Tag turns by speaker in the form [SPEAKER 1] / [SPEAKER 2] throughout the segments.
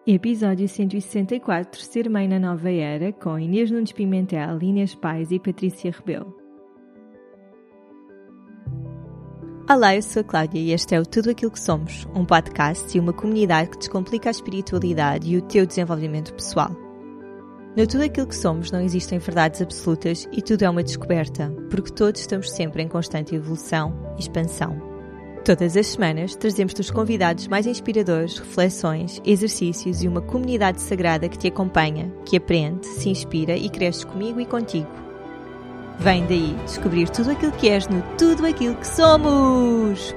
[SPEAKER 1] Episódio 164, Ser Mãe na Nova Era, com Inês Nunes Pimentel, Inês Pais e Patrícia Rebelo. Olá, eu sou a Cláudia e este é o Tudo Aquilo que Somos, um podcast e uma comunidade que descomplica a espiritualidade e o teu desenvolvimento pessoal. No Tudo Aquilo que Somos não existem verdades absolutas e tudo é uma descoberta, porque todos estamos sempre em constante evolução e expansão. Todas as semanas trazemos-te os convidados mais inspiradores, reflexões, exercícios e uma comunidade sagrada que te acompanha, que aprende, se inspira e cresce comigo e contigo. Vem daí descobrir tudo aquilo que és no Tudo Aquilo que Somos!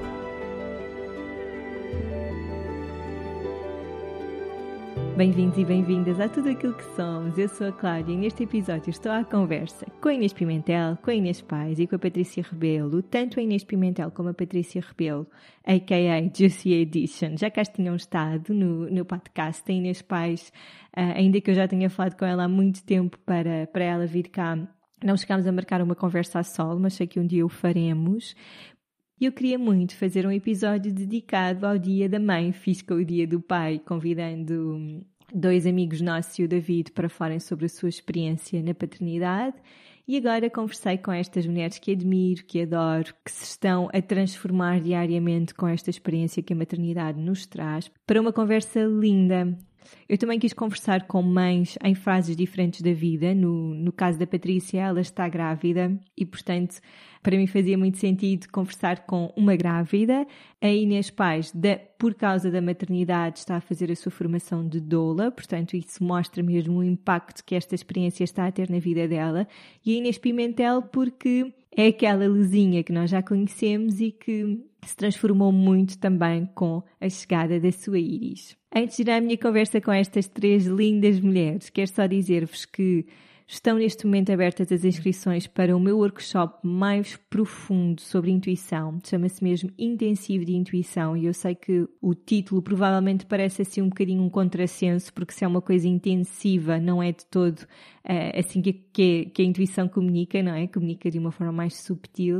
[SPEAKER 1] Bem-vindos e bem-vindas a Tudo Aquilo que Somos. Eu sou a Cláudia e neste episódio estou à conversa com a Inês Pimentel, com a Inês Pais e com a Patrícia Rebelo. Tanto a Inês Pimentel como a Patrícia Rebelo, a.k.a. Juicy Edition, já cá tinham estado no podcast. A Inês Pais, ainda que eu já tenha falado com ela há muito tempo para ela vir cá, não chegámos a marcar uma conversa a solo, mas sei que um dia o faremos. Eu queria muito fazer um episódio dedicado ao Dia da Mãe. Fiz com o Dia do Pai, convidando dois amigos nossos e o David para falarem sobre a sua experiência na paternidade. E agora conversei com estas mulheres que admiro, que adoro, que se estão a transformar diariamente com esta experiência que a maternidade nos traz, para uma conversa linda. Eu também quis conversar com mães em fases diferentes da vida. No caso da Patrícia, ela está grávida e, portanto, para mim fazia muito sentido conversar com uma grávida. A Inês Pais, por causa da maternidade, está a fazer a sua formação de doula, portanto, isso mostra mesmo o impacto que esta experiência está a ter na vida dela. E a Inês Pimentel, porque é aquela luzinha que nós já conhecemos e que se transformou muito também com a chegada da sua Iris. Antes de ir à minha conversa com estas três lindas mulheres, quero só dizer-vos que estão neste momento abertas as inscrições para o meu workshop mais profundo sobre intuição. Chama-se mesmo Intensivo de Intuição e eu sei que o título provavelmente parece assim um bocadinho um contrassenso, porque se é uma coisa intensiva não é de todo assim que a intuição comunica, não é? Comunica de uma forma mais subtil.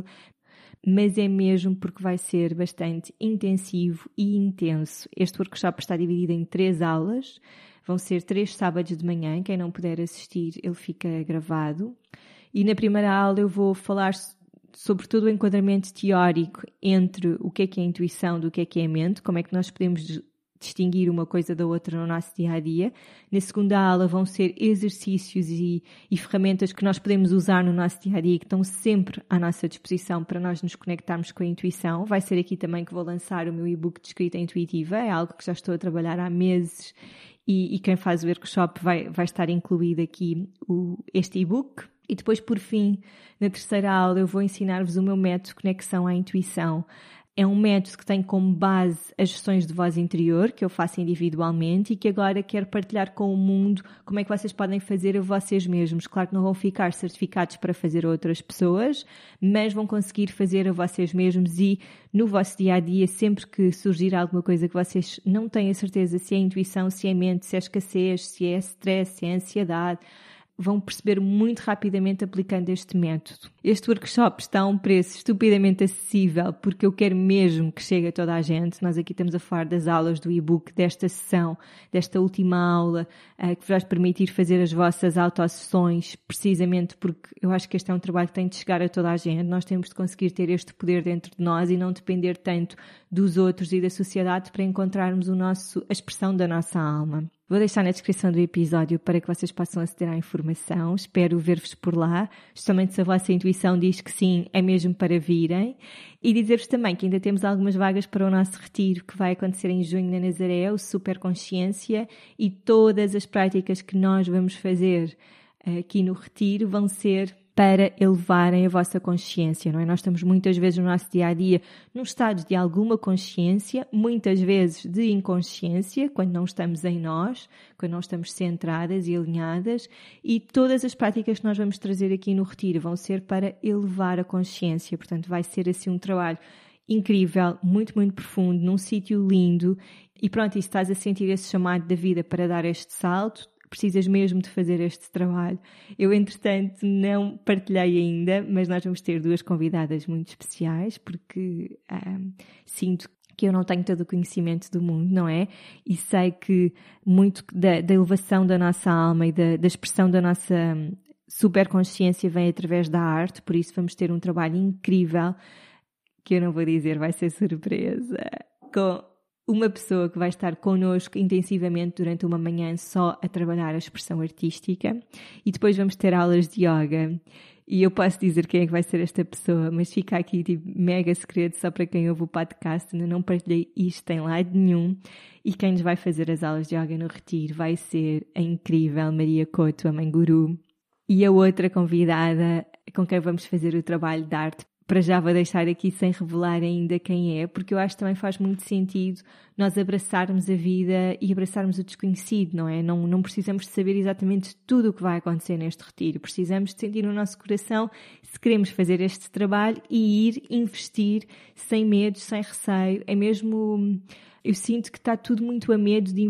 [SPEAKER 1] Mas é mesmo porque vai ser bastante intensivo e intenso. Este workshop está dividido em 3 aulas, vão ser 3 sábados de manhã, quem não puder assistir, ele fica gravado. E na primeira aula eu vou falar sobre todo o enquadramento teórico entre o que é a intuição do que é a mente, como é que nós podemos distinguir uma coisa da outra no nosso dia-a-dia. Na segunda aula vão ser exercícios e ferramentas que nós podemos usar no nosso dia-a-dia, que estão sempre à nossa disposição para nós nos conectarmos com a intuição. Vai ser aqui também que vou lançar o meu e-book de escrita intuitiva, é algo que já estou a trabalhar há meses e quem faz o workshop vai estar incluído aqui este e-book. E depois, por fim, na terceira aula, eu vou ensinar-vos o meu método de conexão à intuição. É um método que tem como base as sessões de voz interior, que eu faço individualmente e que agora quero partilhar com o mundo como é que vocês podem fazer a vocês mesmos. Claro que não vão ficar certificados para fazer a outras pessoas, mas vão conseguir fazer a vocês mesmos e no vosso dia-a-dia, sempre que surgir alguma coisa que vocês não têm a certeza se é intuição, se é mente, se é escassez, se é stress, se é ansiedade, vão perceber muito rapidamente aplicando este método. Este workshop está a um preço estupidamente acessível porque eu quero mesmo que chegue a toda a gente. Nós aqui estamos a falar das aulas do e-book, desta sessão, desta última aula, que vos vai permitir fazer as vossas autossessões, precisamente porque eu acho que este é um trabalho que tem de chegar a toda a gente. Nós temos de conseguir ter este poder dentro de nós e não depender tanto dos outros e da sociedade para encontrarmos a expressão da nossa alma. Vou deixar na descrição do episódio para que vocês possam aceder à informação. Espero ver-vos por lá. Justamente se a vossa intuição diz que sim, é mesmo para virem. E dizer-vos também que ainda temos algumas vagas para o nosso retiro que vai acontecer em junho na Nazaré, o Super Consciência, e todas as práticas que nós vamos fazer aqui no retiro vão ser para elevarem a vossa consciência, não é? Nós estamos muitas vezes no nosso dia-a-dia num estado de alguma consciência, muitas vezes de inconsciência, quando não estamos em nós, quando não estamos centradas e alinhadas, e todas as práticas que nós vamos trazer aqui no retiro vão ser para elevar a consciência, portanto vai ser assim um trabalho incrível, muito, muito profundo, num sítio lindo, e pronto, e se estás a sentir esse chamado da vida para dar este salto, precisas mesmo de fazer este trabalho. Eu, entretanto, não partilhei ainda, mas nós vamos ter 2 convidadas muito especiais, porque sinto que eu não tenho todo o conhecimento do mundo, não é? E sei que muito da elevação da nossa alma e da expressão da nossa superconsciência vem através da arte, por isso vamos ter um trabalho incrível, que eu não vou dizer, vai ser surpresa, com uma pessoa que vai estar connosco intensivamente durante uma manhã só a trabalhar a expressão artística, e depois vamos ter aulas de yoga. E eu posso dizer quem é que vai ser esta pessoa, mas fica aqui tipo mega segredo só para quem ouve o podcast. Ainda não partilhei isto em lado nenhum. E quem nos vai fazer as aulas de yoga no retiro vai ser a incrível Maria Couto, a mãe guru. E a outra convidada com quem vamos fazer o trabalho de arte, para já vou deixar aqui sem revelar ainda quem é, porque eu acho que também faz muito sentido nós abraçarmos a vida e abraçarmos o desconhecido, não é? Não precisamos de saber exatamente tudo o que vai acontecer neste retiro. Precisamos de sentir no nosso coração se queremos fazer este trabalho e ir investir sem medo, sem receio. É mesmo... Eu sinto que está tudo muito a medo de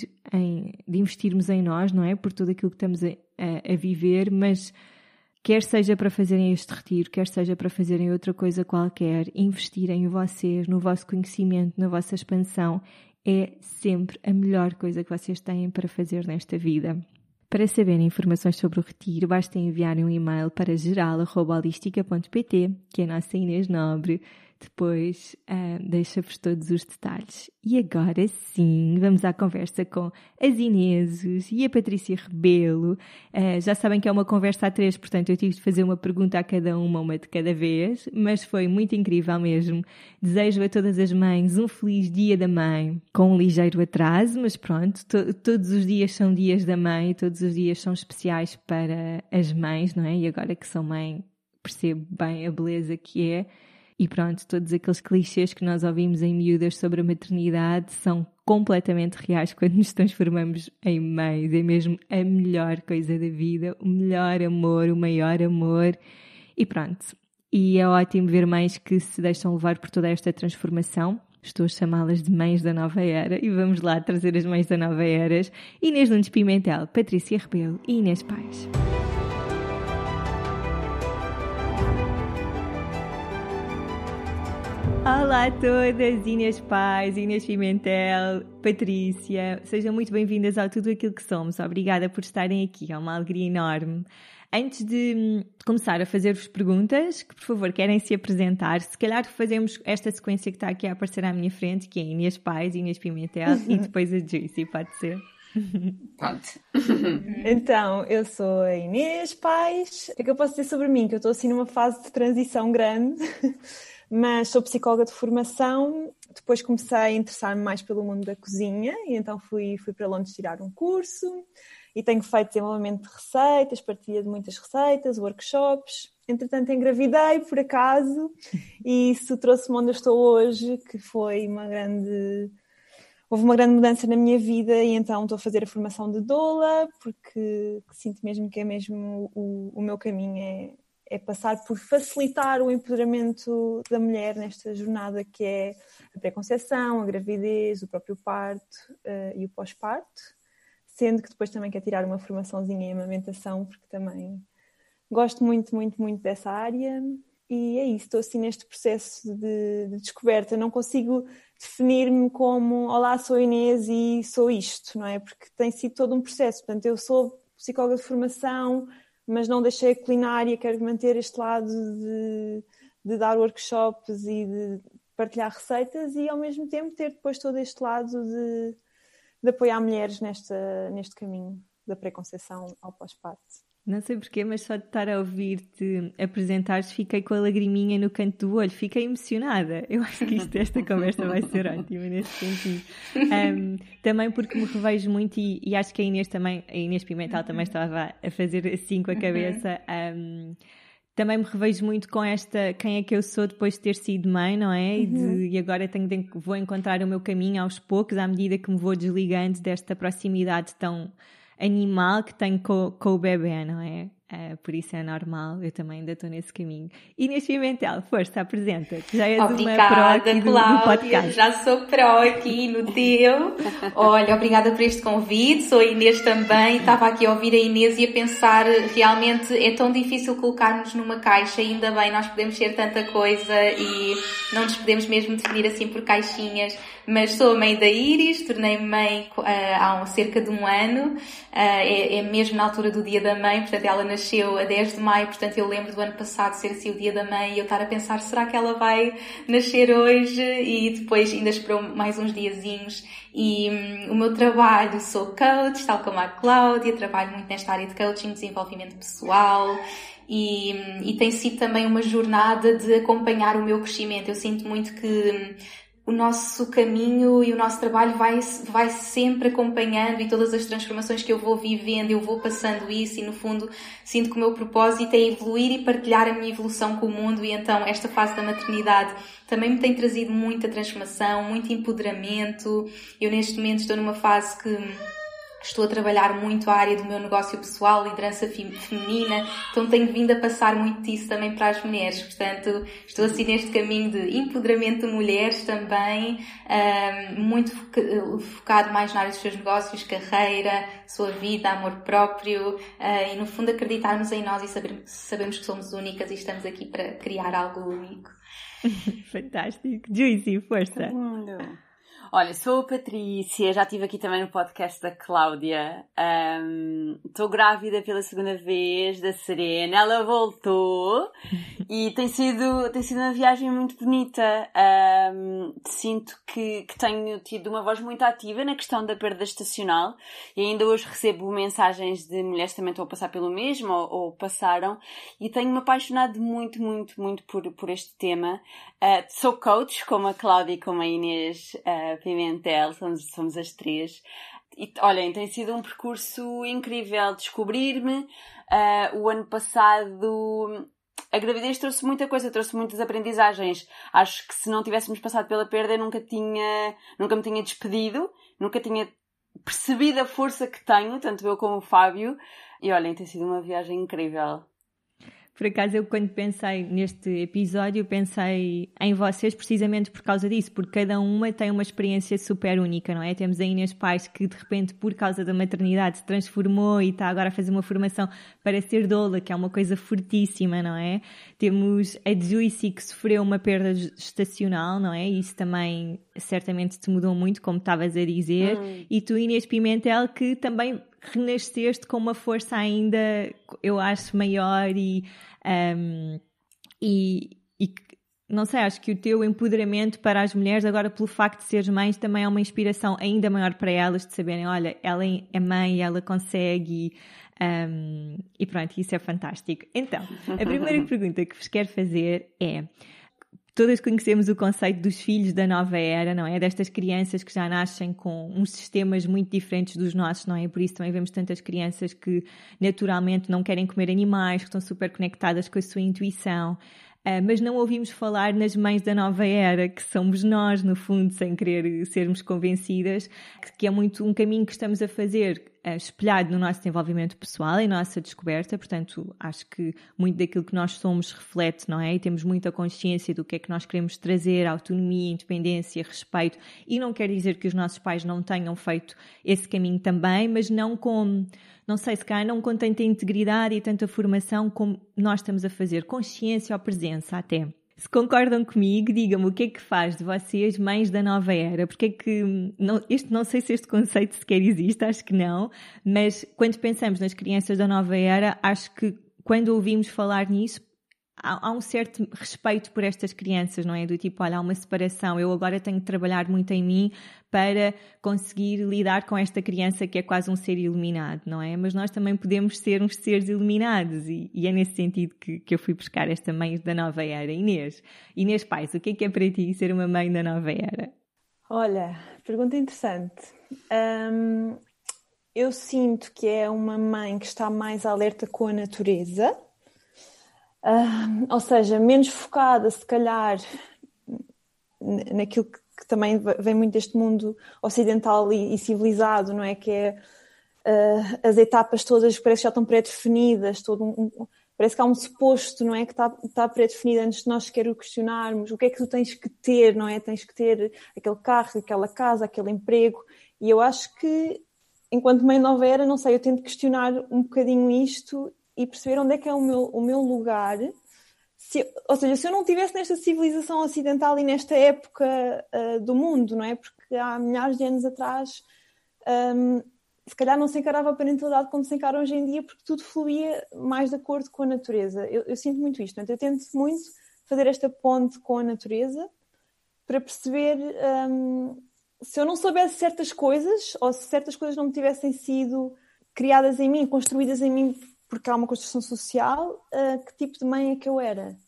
[SPEAKER 1] investirmos em nós, não é? Por tudo aquilo que estamos a viver, mas... Quer seja para fazerem este retiro, quer seja para fazerem outra coisa qualquer, investirem em vocês, no vosso conhecimento, na vossa expansão, é sempre a melhor coisa que vocês têm para fazer nesta vida. Para saberem informações sobre o retiro, basta enviarem um e-mail para geral@holistica.pt, que é a nossa Inês Nobre. Depois deixa-vos todos os detalhes. E agora sim, vamos à conversa com as Ineses e a Patrícia Rebelo. Já sabem que é uma conversa a 3, portanto eu tive de fazer uma pergunta a cada uma de cada vez, mas foi muito incrível mesmo. Desejo a todas as mães um feliz Dia da Mãe, com um ligeiro atraso, mas pronto, todos os dias são dias da mãe, todos os dias são especiais para as mães, não é? E agora que sou mãe, percebo bem a beleza que é. E pronto, todos aqueles clichês que nós ouvimos em miúdas sobre a maternidade são completamente reais quando nos transformamos em mães. É mesmo a melhor coisa da vida, o melhor amor, o maior amor. E pronto. E é ótimo ver mães que se deixam levar por toda esta transformação. Estou a chamá-las de mães da nova era. E vamos lá trazer as mães da nova era. Inês Nunes Pimentel, Patrícia Rebelo e Inês Pais. Olá a todas, Inês Pais, Inês Pimentel, Patrícia, sejam muito bem-vindas ao Tudo Aquilo que Somos. Obrigada por estarem aqui, é uma alegria enorme. Antes de começar a fazer-vos perguntas, que por favor querem se apresentar, se calhar fazemos esta sequência que está aqui a aparecer à minha frente, que é Inês Pais, Inês Pimentel e depois a Juicy, pode ser?
[SPEAKER 2] Pode.
[SPEAKER 3] Então, eu sou a Inês Pais. O que eu posso dizer sobre mim? Que eu estou assim numa fase de transição grande. Mas sou psicóloga de formação, depois comecei a interessar-me mais pelo mundo da cozinha e então fui para Londres tirar um curso e tenho feito desenvolvimento de receitas, partilha de muitas receitas, workshops. Entretanto engravidei por acaso e isso trouxe-me onde eu estou hoje, que foi houve uma grande mudança na minha vida e então estou a fazer a formação de doula porque sinto mesmo que é mesmo o meu caminho é passar por facilitar o empoderamento da mulher nesta jornada que é a pré-conceição, a gravidez, o próprio parto e o pós-parto, sendo que depois também quero tirar uma formaçãozinha em amamentação, porque também gosto muito, muito, muito dessa área e é isso, estou assim neste processo de descoberta, não consigo definir-me como olá, sou Inês e sou isto, não é? Porque tem sido todo um processo, portanto eu sou psicóloga de formação, mas não deixei a culinária, quero manter este lado de dar workshops e de partilhar receitas e ao mesmo tempo ter depois todo este lado de apoiar mulheres neste caminho da pré-conceição ao pós-parto.
[SPEAKER 1] Não sei porquê, mas só de estar a ouvir-te apresentar-te fiquei com a lagriminha no canto do olho, fiquei emocionada. Eu acho que esta conversa vai ser ótima nesse sentido. Também porque me revejo muito e acho que a Inês Pimentel também estava a fazer assim com a cabeça. Também me revejo muito com esta, quem é que eu sou depois de ter sido mãe, não é? E agora vou encontrar o meu caminho aos poucos, à medida que me vou desligando desta proximidade tão animal que tenho com o bebê, não é? por isso é normal, eu também ainda estou nesse caminho. Inês Pimentel, força, apresenta-te. Já és
[SPEAKER 2] Obrigada,
[SPEAKER 1] uma pro aqui do podcast.
[SPEAKER 2] Já sou pro aqui no teu. Olha, obrigada por este convite, sou a Inês também, estava aqui a ouvir a Inês e a pensar, realmente é tão difícil colocar-nos numa caixa, ainda bem, nós podemos ser tanta coisa e não nos podemos mesmo definir assim por caixinhas. Mas sou a mãe da Iris, tornei-me mãe há cerca de um ano, é mesmo na altura do Dia da Mãe, portanto ela nasceu a 10 de maio, portanto eu lembro do ano passado ser assim o Dia da Mãe e eu estar a pensar, será que ela vai nascer hoje? E depois ainda esperou mais uns diazinhos. E o meu trabalho, sou coach, tal como a Cláudia, trabalho muito nesta área de coaching, desenvolvimento pessoal. E tem sido também uma jornada de acompanhar o meu crescimento. Eu sinto muito que o nosso caminho e o nosso trabalho vai sempre acompanhando e todas as transformações que eu vou vivendo, eu vou passando isso e no fundo sinto que o meu propósito é evoluir e partilhar a minha evolução com o mundo e então esta fase da maternidade também me tem trazido muita transformação, muito empoderamento. Eu neste momento estou numa fase que estou a trabalhar muito a área do meu negócio pessoal, liderança feminina, então tenho vindo a passar muito disso também para as mulheres. Portanto, estou assim neste caminho de empoderamento de mulheres também, muito focado mais na área dos seus negócios, carreira, sua vida, amor próprio, e no fundo acreditarmos em nós e sabemos que somos únicas e estamos aqui para criar algo único.
[SPEAKER 1] Fantástico. Juicy, força.
[SPEAKER 4] Olha, sou a Patrícia, já estive aqui também no podcast da Cláudia. Estou grávida pela segunda vez da Serena, ela voltou e tem sido uma viagem muito bonita. Sinto que tenho tido uma voz muito ativa na questão da perda gestacional e ainda hoje recebo mensagens de mulheres que também estão a passar pelo mesmo ou passaram e tenho-me apaixonado muito, muito, muito por este tema. Sou coach, como a Cláudia e como a Inês Pimentel, somos as três. E olhem, tem sido um percurso incrível descobrir-me. O ano passado a gravidez trouxe muita coisa, trouxe muitas aprendizagens. Acho que se não tivéssemos passado pela perda eu nunca me tinha despedido, nunca tinha percebido a força que tenho, tanto eu como o Fábio. E olhem, tem sido uma viagem incrível.
[SPEAKER 1] Por acaso, eu quando pensei neste episódio, pensei em vocês precisamente por causa disso, porque cada uma tem uma experiência super única, não é? Temos a Inês Pais que de repente, por causa da maternidade, se transformou e está agora a fazer uma formação para ser doula, que é uma coisa fortíssima, não é? Temos a Juicy que sofreu uma perda gestacional, não é? Isso também certamente te mudou muito, como estavas a dizer. E tu, Inês Pimentel, que também renasceste com uma força ainda, eu acho, maior e não sei, acho que o teu empoderamento para as mulheres, agora pelo facto de seres mães, também é uma inspiração ainda maior para elas, de saberem, olha, ela é mãe, ela consegue e pronto, isso é fantástico. Então, a primeira pergunta que vos quero fazer é: todas conhecemos o conceito dos filhos da nova era, não é? Destas crianças que já nascem com uns sistemas muito diferentes dos nossos, não é? Por isso também vemos tantas crianças que naturalmente não querem comer animais, que estão super conectadas com a sua intuição. Mas não ouvimos falar nas mães da nova era, que somos nós, no fundo, sem querer sermos convencidas, que é muito um caminho que estamos a fazer espelhado no nosso desenvolvimento pessoal e na nossa descoberta. Portanto, acho que muito daquilo que nós somos reflete, não é? E temos muita consciência do que é que nós queremos trazer, autonomia, independência, respeito. E não quer dizer que os nossos pais não tenham feito esse caminho também, mas não com, não sei, se calhar não com tanta integridade e tanta formação como nós estamos a fazer, consciência ou presença até. Se concordam comigo, digam-me o que é que faz de vocês mães da nova era, porque é que, não sei se este conceito sequer existe, acho que não, mas quando pensamos nas crianças da nova era, acho que quando ouvimos falar nisso, há um certo respeito por estas crianças, não é? Do tipo, olha, há uma separação, eu agora tenho de trabalhar muito em mim para conseguir lidar com esta criança que é quase um ser iluminado, não é? Mas nós também podemos ser uns seres iluminados e é nesse sentido que eu fui buscar esta mãe da nova era. Inês Pais, o que é para ti ser uma mãe da nova era?
[SPEAKER 3] Olha, pergunta interessante. Eu sinto que é uma mãe que está mais alerta com a natureza, ou seja, menos focada, se calhar, naquilo que também vem muito deste mundo ocidental e civilizado, não é? Que é as etapas todas parece que já estão pré-definidas, parece que há um suposto, não é, que está pré-definido antes de nós sequer o questionarmos. O que é que tu tens que ter, não é? Tens que ter aquele carro, aquela casa, aquele emprego. E eu acho que, enquanto mãe nova era, não sei, eu tento questionar um bocadinho isto e perceber onde é que é o meu lugar. Ou seja, se eu não estivesse nesta civilização ocidental e nesta época do mundo, não é? Porque há milhares de anos atrás... se calhar não se encarava a parentalidade como se encara hoje em dia, porque tudo fluía mais de acordo com a natureza. Eu sinto muito isto. Portanto, eu tento muito fazer esta ponte com a natureza para perceber se eu não soubesse certas coisas, ou se certas coisas não me tivessem sido criadas em mim, construídas em mim, porque há uma construção social, que tipo de mãe é que eu era.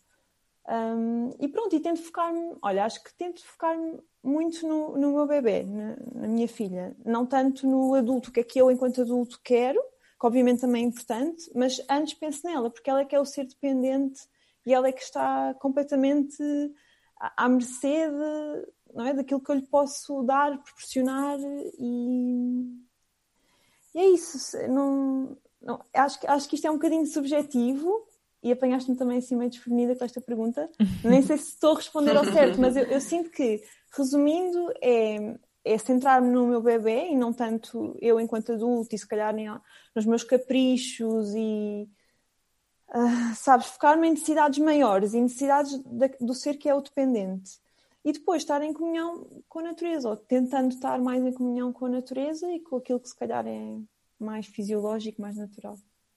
[SPEAKER 3] E pronto, e tento focar-me, acho que tento focar-me muito no meu bebê, na minha filha. Não tanto no adulto, o que é que eu, enquanto adulto, quero, que obviamente também é importante, mas antes penso nela, porque ela é que é o ser dependente e ela é que está completamente à mercê não é, daquilo que eu lhe posso dar, proporcionar, e é isso. Acho que isto é um bocadinho subjetivo. E apanhaste-me também assim meio desprevenida com esta pergunta. Nem sei se estou a responder ao certo, mas eu sinto que, resumindo, é centrar-me no meu bebê e não tanto eu enquanto adulto e se calhar nem nos meus caprichos e, sabes, focar-me em necessidades maiores e necessidades do ser que é o dependente. E depois estar em comunhão com a natureza, ou tentando estar mais em comunhão com a natureza e com aquilo que se calhar é mais fisiológico, mais natural.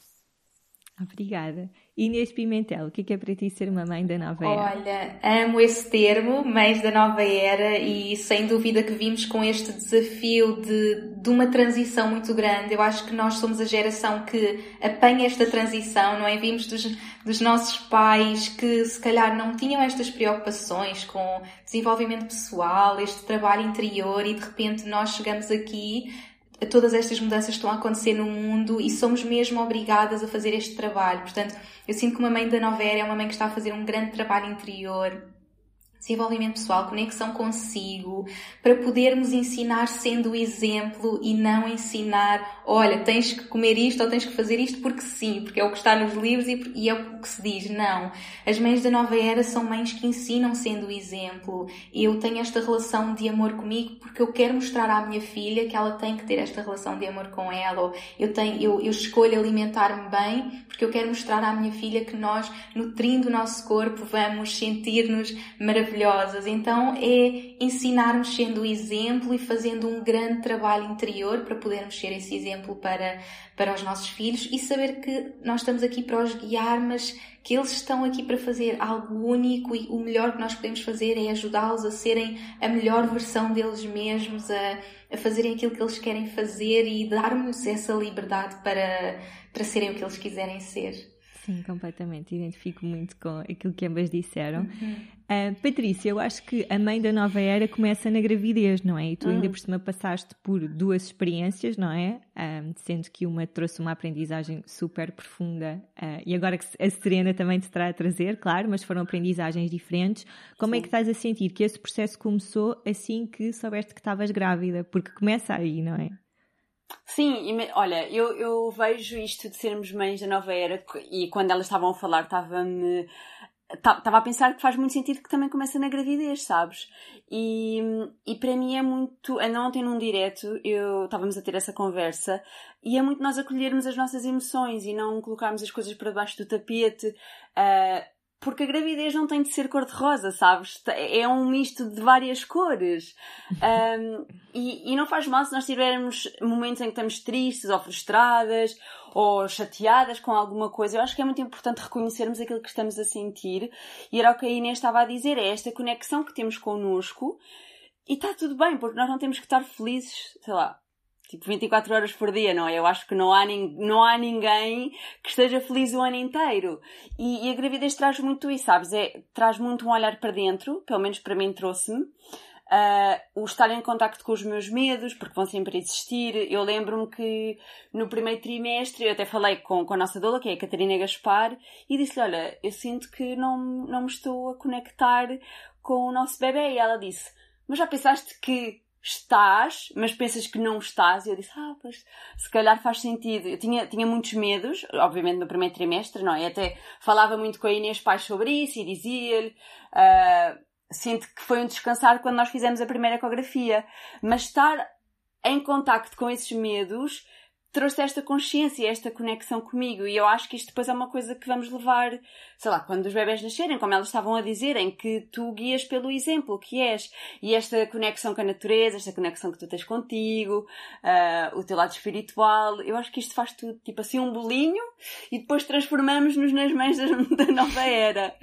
[SPEAKER 1] Obrigada. Inês Pimentel, o que é para ti ser uma mãe da nova era?
[SPEAKER 2] Olha, amo esse termo, mães da nova era, e sem dúvida que vimos com este desafio de uma transição muito grande. Eu acho que nós somos a geração que apanha esta transição, não é? Vimos dos nossos pais que se calhar não tinham estas preocupações com desenvolvimento pessoal, este trabalho interior, e de repente nós chegamos aqui. Todas estas mudanças estão a acontecer no mundo e somos mesmo obrigadas a fazer este trabalho. Portanto, eu sinto que uma mãe da nova era é uma mãe que está a fazer um grande trabalho interior, desenvolvimento pessoal, conexão consigo, para podermos ensinar sendo o exemplo e não ensinar, olha, tens que comer isto ou tens que fazer isto porque sim, porque é o que está nos livros e é o que se diz. Não. As mães da nova era são mães que ensinam sendo o exemplo. Eu tenho esta relação de amor comigo porque eu quero mostrar à minha filha que ela tem que ter esta relação de amor com ela. Ou eu escolho alimentar-me bem porque eu quero mostrar à minha filha que nós, nutrindo o nosso corpo, vamos sentir-nos maravilhosas. Então é ensinarmos sendo o exemplo e fazendo um grande trabalho interior para podermos ser esse exemplo para os nossos filhos e saber que nós estamos aqui para os guiar, mas que eles estão aqui para fazer algo único e o melhor que nós podemos fazer é ajudá-los a serem a melhor versão deles mesmos, a fazerem aquilo que eles querem fazer e darmos essa liberdade para serem o que eles quiserem ser.
[SPEAKER 1] Sim, completamente. Identifico muito com aquilo que ambas disseram. Patrícia, eu acho que a mãe da nova era começa na gravidez, não é? E tu ainda por cima passaste por duas experiências, não é? Sendo que uma trouxe uma aprendizagem super profunda e agora que a Serena também te terá a trazer, claro, mas foram aprendizagens diferentes. Como é que estás a sentir que esse processo começou assim que soubeste que estavas grávida? Porque começa aí, não é?
[SPEAKER 4] Sim, olha, eu vejo isto de sermos mães da nova era e quando elas estavam a falar estava a pensar que faz muito sentido que também começa na gravidez, sabes? E para mim é muito... Ainda ontem num direto estávamos a ter essa conversa e é muito nós acolhermos as nossas emoções e não colocarmos as coisas para baixo do tapete, porque a gravidez não tem de ser cor-de-rosa, sabes? É um misto de várias cores. E não faz mal se nós tivermos momentos em que estamos tristes ou frustradas ou chateadas com alguma coisa. Eu acho que é muito importante reconhecermos aquilo que estamos a sentir. E era o que a Inês estava a dizer, é esta conexão que temos connosco. E está tudo bem, porque nós não temos que estar felizes, sei lá, tipo 24 horas por dia, não é? Eu acho que não há ninguém que esteja feliz o ano inteiro. E a gravidez traz muito isso, sabes? Traz muito um olhar para dentro, pelo menos para mim trouxe-me. O estar em contacto com os meus medos, porque vão sempre existir. Eu lembro-me que no primeiro trimestre, eu até falei com a nossa doula, que é a Catarina Gaspar, e disse-lhe, olha, eu sinto que não me estou a conectar com o nosso bebê. E ela disse, mas já pensaste que estás, mas pensas que não estás. E eu disse, pois, se calhar faz sentido. Eu tinha muitos medos, obviamente no primeiro trimestre, não é? Até falava muito com a Inês Pais sobre isso e dizia-lhe, sinto que foi um descansar quando nós fizemos a primeira ecografia, mas estar em contacto com esses medos trouxe esta consciência, esta conexão comigo, e eu acho que isto depois é uma coisa que vamos levar, sei lá, quando os bebés nascerem, como elas estavam a dizer, em que tu guias pelo exemplo que és, e esta conexão com a natureza, esta conexão que tu tens contigo, o teu lado espiritual, eu acho que isto faz tudo, tipo assim um bolinho, e depois transformamos-nos nas mães da nova era.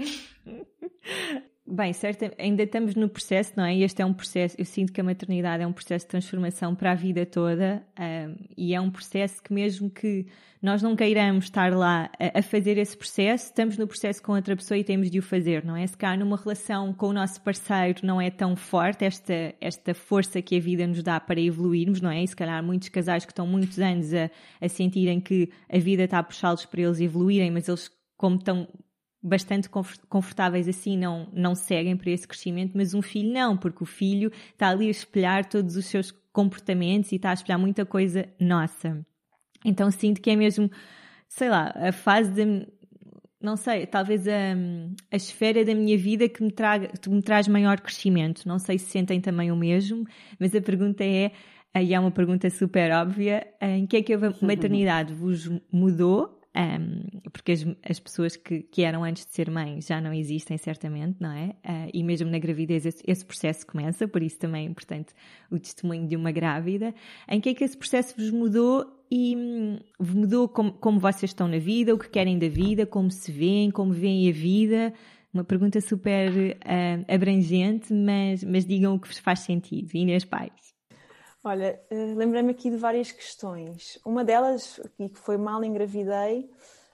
[SPEAKER 1] Bem, certo, ainda estamos no processo, não é? Este é um processo, eu sinto que a maternidade é um processo de transformação para a vida toda, e é um processo que mesmo que nós não queiramos estar lá a fazer esse processo, estamos no processo com outra pessoa e temos de o fazer, não é? Se calhar numa relação com o nosso parceiro não é tão forte esta força que a vida nos dá para evoluirmos, não é? E se calhar muitos casais que estão muitos anos a sentirem que a vida está a puxá-los para eles evoluírem, mas eles, como estão bastante confortáveis assim, não seguem para esse crescimento, mas um filho não, porque o filho está ali a espelhar todos os seus comportamentos e está a espelhar muita coisa nossa. Então sinto que é mesmo, sei lá, a fase não sei, talvez a esfera da minha vida que me traz maior crescimento. Não sei se sentem também o mesmo, mas a pergunta é, e é uma pergunta super óbvia, em que é que a maternidade vos mudou? Porque as pessoas que eram antes de ser mãe já não existem, certamente, não é? E mesmo na gravidez esse processo começa, por isso também é importante o testemunho de uma grávida. Em que é que esse processo vos mudou e mudou como vocês estão na vida, o que querem da vida, como se veem, como veem a vida? Uma pergunta super abrangente, mas digam o que vos faz sentido. Inês Pais.
[SPEAKER 3] Olha, lembrei-me aqui de várias questões. Uma delas, e que foi mal engravidei,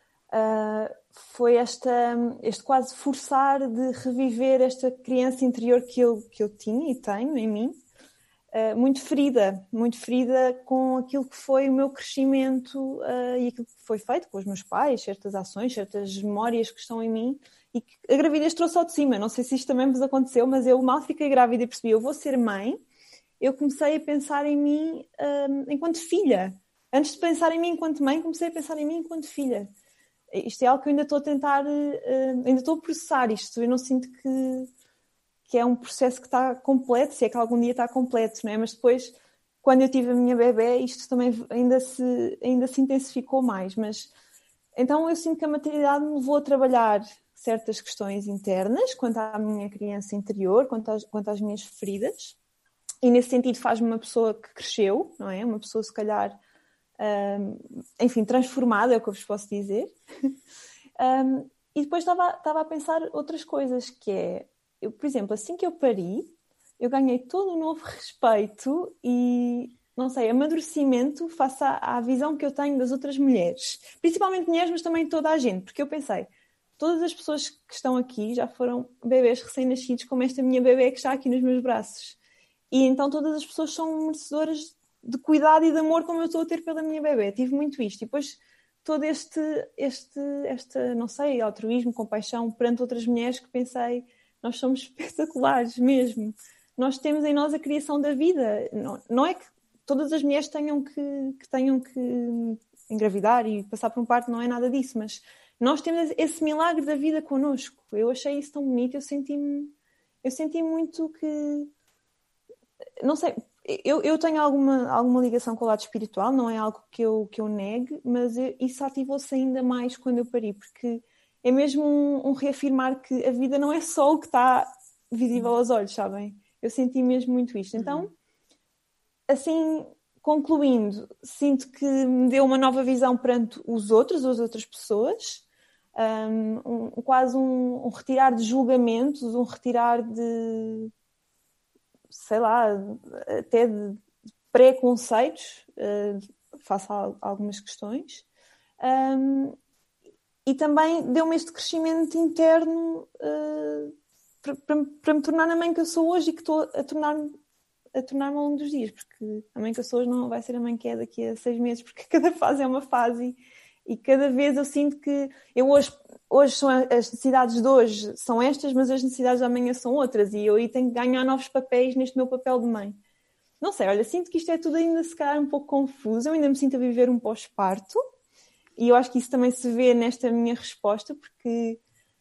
[SPEAKER 3] foi este quase forçar de reviver esta criança interior que eu tinha e tenho em mim, muito ferida com aquilo que foi o meu crescimento e aquilo que foi feito com os meus pais, certas ações, certas memórias que estão em mim e que a gravidez trouxe ao de cima. Não sei se isto também vos aconteceu, mas eu mal fiquei grávida e percebi, eu vou ser mãe. Eu comecei a pensar em mim enquanto filha. Antes de pensar em mim enquanto mãe, comecei a pensar em mim enquanto filha. Isto é algo que eu ainda estou a tentar, ainda estou a processar isto. Eu não sinto que é um processo que está completo, se é que algum dia está completo, não é? Mas depois, quando eu tive a minha bebé, isto também ainda se intensificou mais. Mas, então eu sinto que a maternidade me levou a trabalhar certas questões internas, quanto à minha criança interior, quanto às minhas feridas. E nesse sentido faz-me uma pessoa que cresceu, não é? Uma pessoa se calhar, enfim, transformada, é o que eu vos posso dizer. E depois estava a pensar outras coisas, que é, por exemplo, assim que eu pari, eu ganhei todo um novo respeito e, não sei, amadurecimento face à visão que eu tenho das outras mulheres. Principalmente mulheres, mas também toda a gente, porque eu pensei, todas as pessoas que estão aqui já foram bebés recém-nascidos, como esta minha bebé que está aqui nos meus braços. E então todas as pessoas são merecedoras de cuidado e de amor como eu estou a ter pela minha bebé. Tive muito isto. E depois todo este não sei, altruísmo, compaixão perante outras mulheres que pensei, nós somos espetaculares mesmo. Nós temos em nós a criação da vida. Não é que todas as mulheres tenham que engravidar e passar por um parto, não é nada disso, mas nós temos esse milagre da vida connosco. Eu achei isso tão bonito, eu senti muito que... Não sei, eu tenho alguma ligação com o lado espiritual, não é algo que eu negue, mas isso ativou-se ainda mais quando eu pari, porque é mesmo um reafirmar que a vida não é só o que está visível aos olhos, sabem? Eu senti mesmo muito isto. Então, assim, concluindo, sinto que me deu uma nova visão perante os outros, as outras pessoas, quase um retirar de julgamentos, um retirar de... sei lá, até de preconceitos face a algumas questões. E também deu-me este crescimento interno para me tornar a mãe que eu sou hoje e que estou a tornar-me ao longo dos dias, porque a mãe que eu sou hoje não vai ser a mãe que é daqui a 6 meses, porque cada fase é uma fase e cada vez eu sinto que eu hoje são as necessidades de hoje são estas, mas as necessidades de amanhã são outras e eu aí tenho que ganhar novos papéis neste meu papel de mãe. não sei, olha, sinto que isto é tudo ainda se calhar um pouco confuso, eu ainda me sinto a viver um pós-parto e eu acho que isso também se vê nesta minha resposta, porque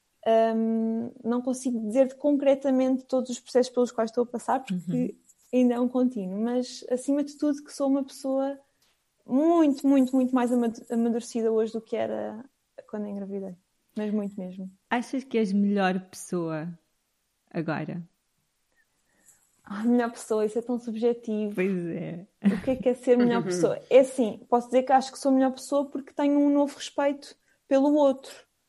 [SPEAKER 3] não consigo dizer concretamente todos os processos pelos quais estou a passar, porque ainda é um contínuo, mas acima de tudo que sou uma pessoa muito, muito, muito mais amadurecida hoje do que era quando engravidei, mas muito mesmo.
[SPEAKER 1] Achas que és melhor pessoa agora?
[SPEAKER 3] Melhor pessoa, isso é tão subjetivo.
[SPEAKER 1] Pois é.
[SPEAKER 3] O que é ser melhor pessoa? É assim, posso dizer que acho que sou melhor pessoa porque tenho um novo respeito pelo outro.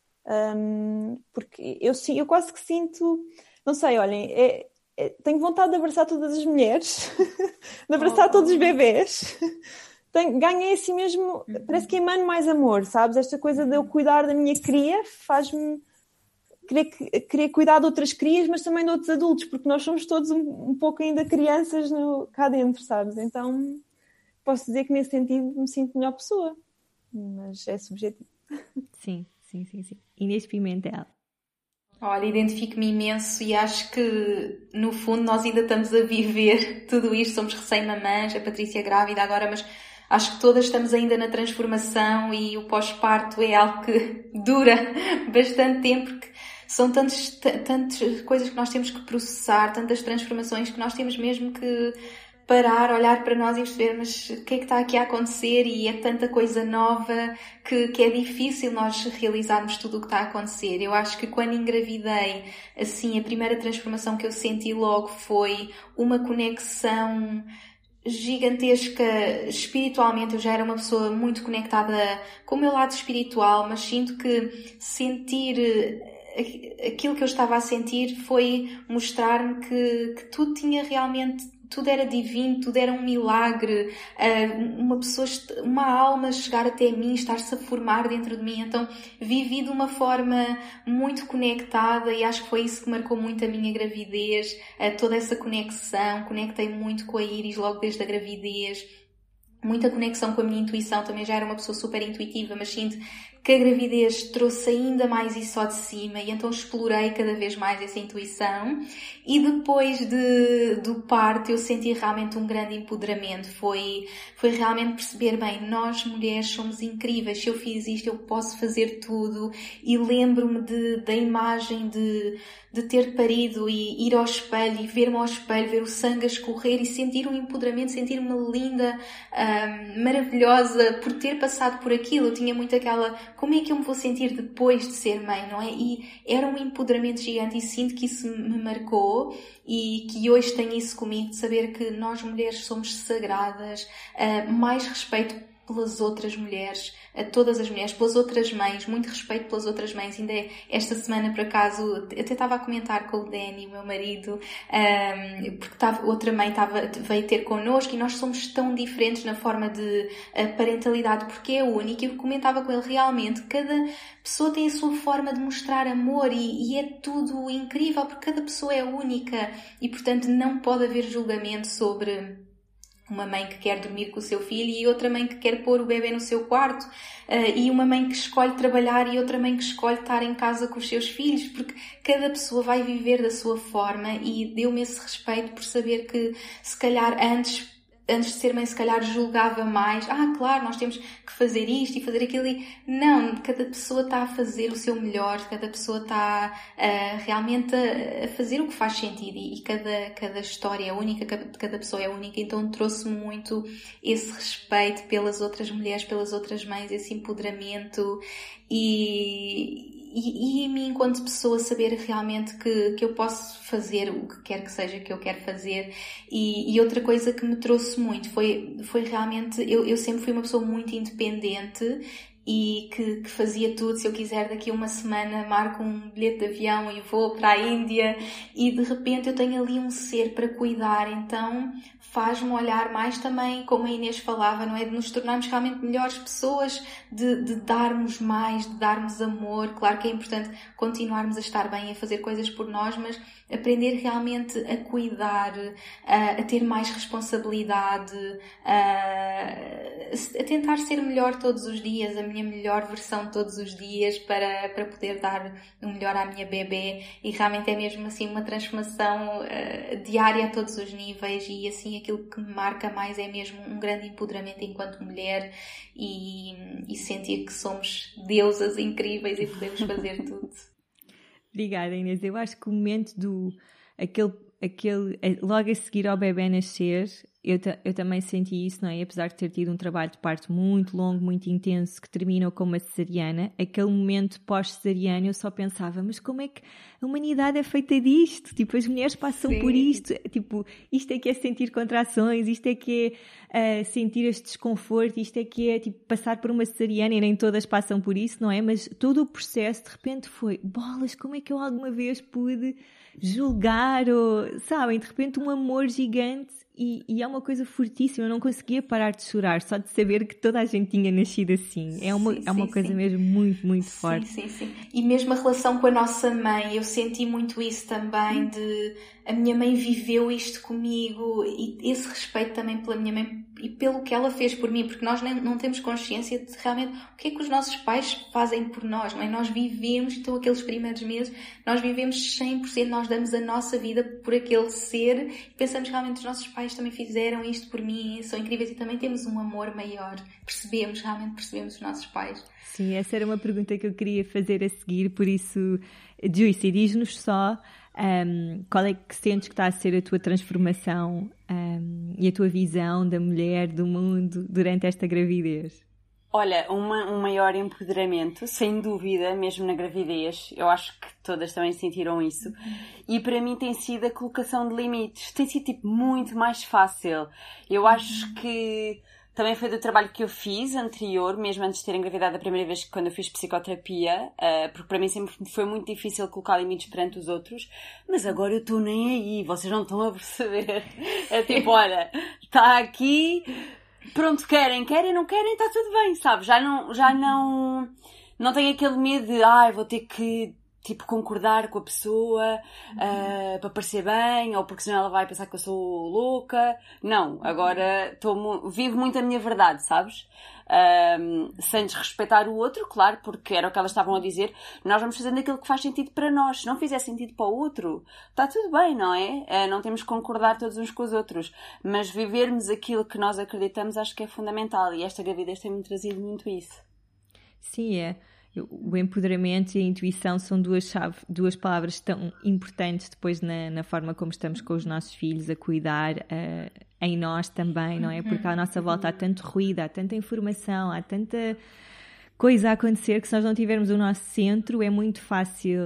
[SPEAKER 3] Porque eu quase que sinto, não sei, olhem, tenho vontade de abraçar todas as mulheres, de abraçar todos os bebés. Ganhei assim mesmo, parece que emano mais amor, sabes? Esta coisa de eu cuidar da minha cria faz-me querer cuidar de outras crias, mas também de outros adultos, porque nós somos todos um pouco ainda crianças cá dentro, sabes? Então posso dizer que nesse sentido me sinto melhor pessoa, mas é subjetivo.
[SPEAKER 1] Sim. Inês Pimentel.
[SPEAKER 2] Olha, identifico-me imenso e acho que no fundo nós ainda estamos a viver tudo isto, somos recém-mamãs, a Patrícia grávida agora, mas acho que todas estamos ainda na transformação e o pós-parto é algo que dura bastante tempo, porque são tantas coisas que nós temos que processar, tantas transformações que nós temos mesmo que parar, olhar para nós e perceber, mas o que é que está aqui a acontecer? E é tanta coisa nova que é difícil nós realizarmos tudo o que está a acontecer. Eu acho que quando engravidei, assim, a primeira transformação que eu senti logo foi uma conexão gigantesca espiritualmente. Eu já era uma pessoa muito conectada com o meu lado espiritual, mas sinto que sentir aquilo que eu estava a sentir foi mostrar-me que tudo tinha realmente, tudo era divino, tudo era um milagre, uma alma chegar até mim, estar-se a formar dentro de mim. Então vivi de uma forma muito conectada e acho que foi isso que marcou muito a minha gravidez, toda essa conexão. Conectei muito com a Iris logo desde a gravidez, muita conexão com a minha intuição, também já era uma pessoa super intuitiva, mas sinto que a gravidez trouxe ainda mais isso ao de cima e então explorei cada vez mais essa intuição e depois do parto eu senti realmente um grande empoderamento, foi realmente perceber, bem, nós mulheres somos incríveis, se eu fiz isto eu posso fazer tudo e lembro-me da imagem de ter parido e ir ao espelho e ver-me ao espelho, ver o sangue a escorrer e sentir um empoderamento, sentir-me linda, maravilhosa por ter passado por aquilo. Eu tinha muito aquela, como é que eu me vou sentir depois de ser mãe, não é? E era um empoderamento gigante e sinto que isso me marcou e que hoje tenho isso comigo, de saber que nós mulheres somos sagradas, mais respeito pelas outras mulheres, a todas as mulheres, pelas outras mães, muito respeito pelas outras mães. Ainda esta semana, por acaso, até estava a comentar com o Danny, meu marido, porque outra mãe veio ter connosco e nós somos tão diferentes na forma de parentalidade, porque é única. E eu comentava com ele, realmente, cada pessoa tem a sua forma de mostrar amor e é tudo incrível, porque cada pessoa é única e, portanto, não pode haver julgamento sobre uma mãe que quer dormir com o seu filho e outra mãe que quer pôr o bebê no seu quarto, e uma mãe que escolhe trabalhar e outra mãe que escolhe estar em casa com os seus filhos, porque cada pessoa vai viver da sua forma e deu-me esse respeito por saber que, se calhar, antes de ser mãe, se calhar julgava mais. Claro, nós temos que fazer isto e fazer aquilo. E não, cada pessoa está a fazer o seu melhor, cada pessoa está realmente a fazer o que faz sentido e cada história é única, cada pessoa é única. Então trouxe-me muito esse respeito pelas outras mulheres, pelas outras mães, esse empoderamento e em mim, enquanto pessoa, saber realmente que eu posso fazer o que quer que seja que eu quero fazer. E outra coisa que me trouxe muito foi realmente, eu sempre fui uma pessoa muito independente e que fazia tudo. Se eu quiser, daqui a uma semana marco um bilhete de avião e vou para a Índia, e de repente eu tenho ali um ser para cuidar. Então faz-me olhar mais também, como a Inês falava, não é? De nos tornarmos realmente melhores pessoas, de darmos mais, de darmos amor. Claro que é importante continuarmos a estar bem, a fazer coisas por nós, mas aprender realmente a cuidar, a ter mais responsabilidade, a tentar ser melhor todos os dias, a minha melhor versão todos os dias para poder dar o melhor à minha bebê, e realmente é mesmo assim uma transformação diária a todos os níveis, e assim aquilo que me marca mais é mesmo um grande empoderamento enquanto mulher e sentir que somos deusas incríveis e podemos fazer tudo.
[SPEAKER 1] Obrigada, Inês. Eu acho que o momento logo a seguir ao bebê nascer, eu também senti isso, não é? Apesar de ter tido um trabalho de parto muito longo, muito intenso, que terminou com uma cesariana, aquele momento pós-cesariana eu só pensava, mas como é que a humanidade é feita disto? Tipo, as mulheres passam
[SPEAKER 2] Sim.
[SPEAKER 1] por isto, tipo, isto é que é sentir contrações, isto é que é sentir este desconforto, isto é que é, tipo, passar por uma cesariana, e nem todas passam por isso, não é? Mas todo o processo de repente foi, bolas, como é que eu alguma vez pude julgar, ou, sabem, de repente um amor gigante, e é uma coisa fortíssima, eu não conseguia parar de chorar só de saber que toda a gente tinha nascido assim. É uma coisa mesmo muito, muito forte.
[SPEAKER 2] Sim. E mesmo a relação com a nossa mãe, eu senti muito isso também, de a minha mãe viveu isto comigo, e esse respeito também pela minha mãe e pelo que ela fez por mim, porque nós não temos consciência de realmente o que é que os nossos pais fazem por nós, não é? Nós vivemos, então aqueles primeiros meses, nós vivemos 100%, nós damos a nossa vida por aquele ser, e pensamos que realmente os nossos pais também fizeram isto por mim, são incríveis, e também temos um amor maior, realmente percebemos os nossos pais.
[SPEAKER 1] Sim, essa era uma pergunta que eu queria fazer a seguir, por isso, Joyce, diz-nos só qual é que sentes que está a ser a tua transformação e a tua visão da mulher, do mundo, durante esta gravidez?
[SPEAKER 4] Olha, um maior empoderamento, sem dúvida, mesmo na gravidez. Eu acho que todas também sentiram isso. E para mim tem sido a colocação de limites. Tem sido tipo muito mais fácil. Eu acho que também foi do trabalho que eu fiz anterior, mesmo antes de ter engravidado a primeira vez, quando eu fiz psicoterapia, porque para mim sempre foi muito difícil colocar limites perante os outros, mas agora eu estou nem aí, vocês não estão a perceber. É tipo, olha, está aqui, pronto, querem, não querem, está tudo bem, sabe? Já não tenho aquele medo de, vou ter que, tipo, concordar com a pessoa para parecer bem, ou porque senão ela vai pensar que eu sou louca. Não, agora vivo muito a minha verdade, sabes? Sem desrespeitar o outro, claro, porque era o que elas estavam a dizer. Nós vamos fazendo aquilo que faz sentido para nós. Se não fizer sentido para o outro, está tudo bem, não é? Não temos que concordar todos uns com os outros, mas vivermos aquilo que nós acreditamos acho que é fundamental, e esta gravidez tem-me trazido muito isso.
[SPEAKER 1] Sim, é. O empoderamento e a intuição são duas palavras tão importantes depois na forma como estamos com os nossos filhos, a cuidar em nós também, não é? Porque à nossa volta há tanto ruído, há tanta informação, há tanta coisa a acontecer, que se nós não tivermos o nosso centro é muito fácil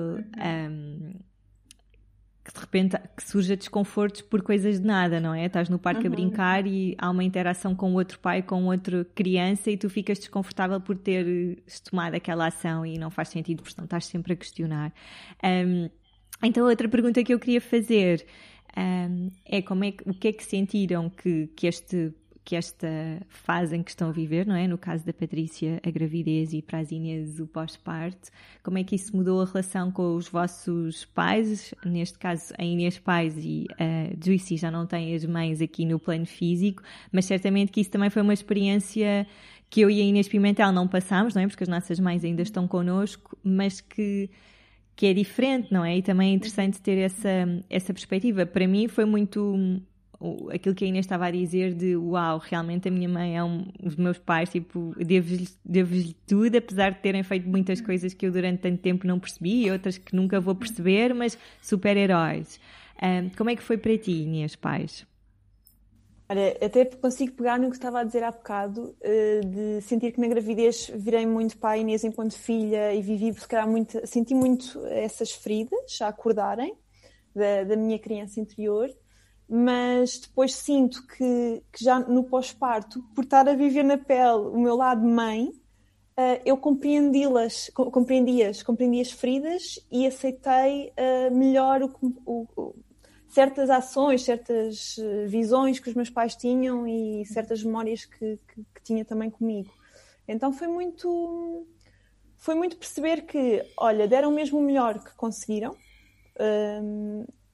[SPEAKER 1] que de repente que surja desconfortos por coisas de nada, não é? Estás no parque a brincar e há uma interação com outro pai, com outra criança, e tu ficas desconfortável por teres tomado aquela ação e não faz sentido, porque não estás sempre a questionar. Então a outra pergunta que eu queria fazer é o que é que sentiram que esta fase em que estão a viver, não é? No caso da Patrícia, a gravidez, e para as Inês, o pós-parto. Como é que isso mudou a relação com os vossos pais? Neste caso, a Inês pais e a Joyce já não têm as mães aqui no plano físico, mas certamente que isso também foi uma experiência que eu e a Inês Pimentel não passámos, não é? Porque as nossas mães ainda estão connosco, mas que é diferente, não é? E também é interessante ter essa perspectiva. Para mim foi muito aquilo que a Inês estava a dizer de uau, realmente a minha mãe os meus pais, tipo, devo-lhes tudo, apesar de terem feito muitas coisas que eu durante tanto tempo não percebi e outras que nunca vou perceber, mas super-heróis. Como é que foi para ti, Inês, pais?
[SPEAKER 3] Olha, até consigo pegar no que estava a dizer há bocado, de sentir que na gravidez virei muito para a Inês enquanto filha e vivi, se calhar, senti muito essas feridas a acordarem da minha criança interior. Mas depois sinto que já no pós-parto, por estar a viver na pele o meu lado mãe, eu compreendi as feridas e aceitei melhor certas ações, certas visões que os meus pais tinham e certas memórias que tinha também comigo. Então foi muito perceber que, olha, deram mesmo o melhor que conseguiram,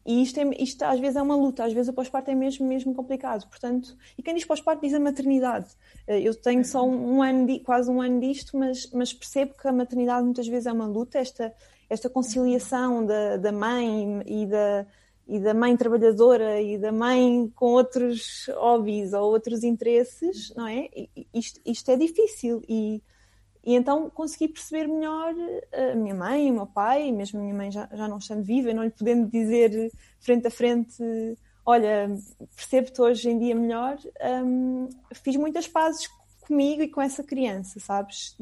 [SPEAKER 3] E isto às vezes é uma luta, às vezes o pós-parto é mesmo complicado. Portanto, e quem diz pós-parto diz a maternidade. Eu tenho só quase um ano disto, mas percebo que a maternidade muitas vezes é uma luta, esta conciliação da mãe e da mãe trabalhadora e da mãe com outros hobbies ou outros interesses, não é? Isto é difícil e então consegui perceber melhor a minha mãe, o meu pai, mesmo a minha mãe já não estando viva, não lhe podendo dizer frente a frente, olha, percebo-te hoje em dia melhor, fiz muitas pazes comigo e com essa criança, sabes?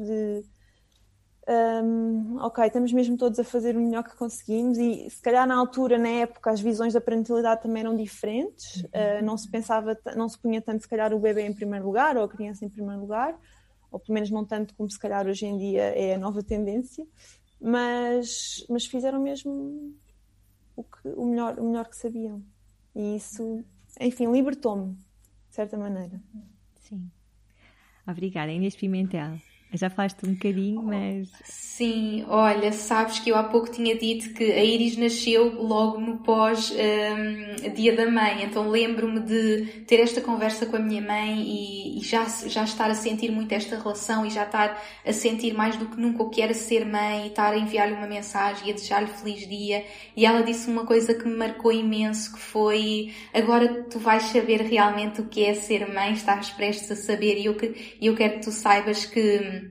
[SPEAKER 3] Ok, estamos mesmo todos a fazer o melhor que conseguimos e se calhar na altura, na época, as visões da parentalidade também eram diferentes, não se punha tanto se calhar o bebê em primeiro lugar ou a criança em primeiro lugar, ou pelo menos não tanto como se calhar hoje em dia é a nova tendência, mas fizeram mesmo o melhor que sabiam. E isso, enfim, libertou-me, de certa maneira.
[SPEAKER 1] Sim. Obrigada, Inês Pimentel. Já falaste um bocadinho, mas...
[SPEAKER 2] Sim, olha, sabes que eu há pouco tinha dito que a Iris nasceu logo no pós-Dia da Mãe. Então lembro-me de ter esta conversa com a minha mãe e já estar a sentir muito esta relação e já estar a sentir mais do que nunca o que era ser mãe e estar a enviar-lhe uma mensagem e a desejar-lhe feliz dia. E ela disse uma coisa que me marcou imenso, que foi: agora tu vais saber realmente o que é ser mãe, estás prestes a saber, e eu quero que tu saibas que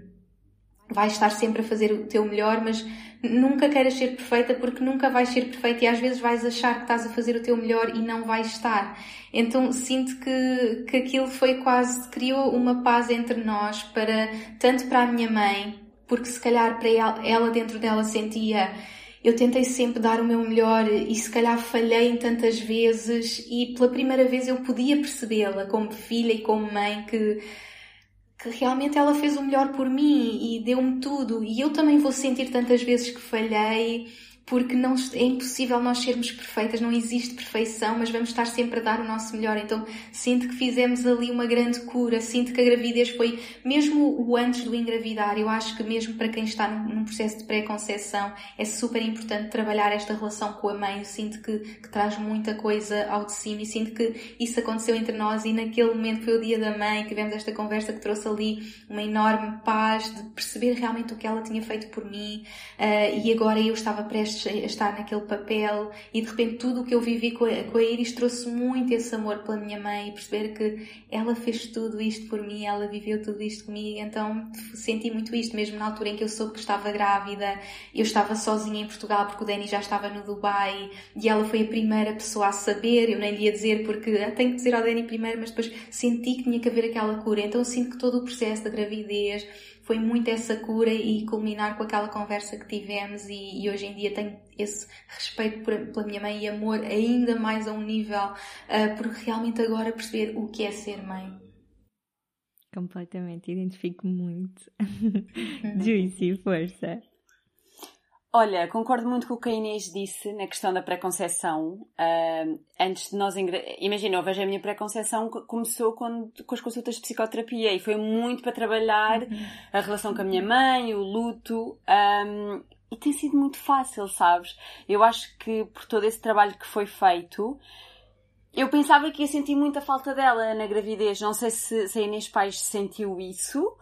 [SPEAKER 2] vais estar sempre a fazer o teu melhor, mas nunca queiras ser perfeita, porque nunca vais ser perfeita e às vezes vais achar que estás a fazer o teu melhor e não vais estar. Então sinto que aquilo foi quase, criou uma paz entre nós, tanto para a minha mãe, porque se calhar para ela dentro dela sentia: eu tentei sempre dar o meu melhor e se calhar falhei em tantas vezes, e pela primeira vez eu podia percebê-la como filha e como mãe que realmente ela fez o melhor por mim e deu-me tudo. E eu também vou sentir tantas vezes que falhei, porque é impossível nós sermos perfeitas, não existe perfeição, mas vamos estar sempre a dar o nosso melhor. Então sinto que fizemos ali uma grande cura, sinto que a gravidez foi, mesmo o antes do engravidar, eu acho que mesmo para quem está num processo de pré-conceição é super importante trabalhar esta relação com a mãe. Eu sinto que traz muita coisa ao de cima e sinto que isso aconteceu entre nós, e naquele momento que foi o Dia da Mãe, tivemos esta conversa que trouxe ali uma enorme paz de perceber realmente o que ela tinha feito por mim, e agora eu estava prestes a estar naquele papel e de repente tudo o que eu vivi com a Iris trouxe muito esse amor pela minha mãe, e perceber que ela fez tudo isto por mim, ela viveu tudo isto comigo. Então senti muito isto, mesmo na altura em que eu soube que estava grávida. Eu estava sozinha em Portugal porque o Dani já estava no Dubai e ela foi a primeira pessoa a saber. Eu nem lhe ia dizer porque tenho que dizer ao Dani primeiro, mas depois senti que tinha que haver aquela cura. Então sinto que todo o processo da gravidez foi muito essa cura e culminar com aquela conversa que tivemos, e hoje em dia tenho esse respeito pela minha mãe e amor ainda mais a um nível, porque realmente agora perceber o que é ser mãe.
[SPEAKER 1] Completamente, identifico muito. Juicy, força.
[SPEAKER 4] Olha, concordo muito com o que a Inês disse na questão da pré-conceição. Antes de nós... Imagina, eu vejo a minha pré-conceição começou com as consultas de psicoterapia e foi muito para trabalhar a relação com a minha mãe, o luto, e tem sido muito fácil, sabes? Eu acho que por todo esse trabalho que foi feito, eu pensava que ia sentir muita falta dela na gravidez. Não sei se a Inês Pais sentiu isso.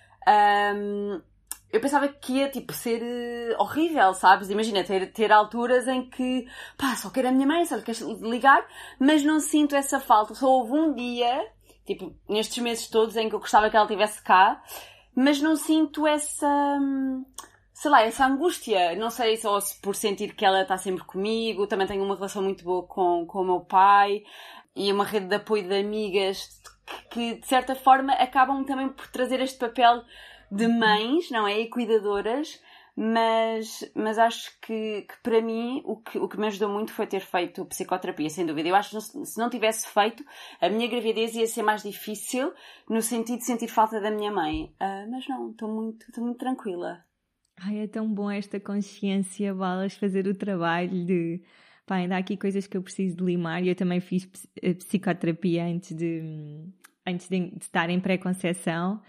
[SPEAKER 4] Eu pensava que ia, ser horrível, sabes? Imagina, ter alturas em que, só quero a minha mãe, só lhe quero ligar, mas não sinto essa falta. Só houve um dia, nestes meses todos, em que eu gostava que ela estivesse cá, mas não sinto essa angústia. Não sei só se por sentir que ela está sempre comigo. Também tenho uma relação muito boa com o meu pai e uma rede de apoio de amigas que de certa forma, acabam também por trazer este papel de mães, não é? E cuidadoras, mas acho que para mim o que me ajudou muito foi ter feito psicoterapia, sem dúvida. Eu acho que se não tivesse feito, a minha gravidez ia ser mais difícil, no sentido de sentir falta da minha mãe. Mas não, estou muito tranquila.
[SPEAKER 1] Ai, é tão bom esta consciência, Balas, fazer o trabalho de... ainda há aqui coisas que eu preciso de limar, e eu também fiz psicoterapia antes de estar em pré-conceição.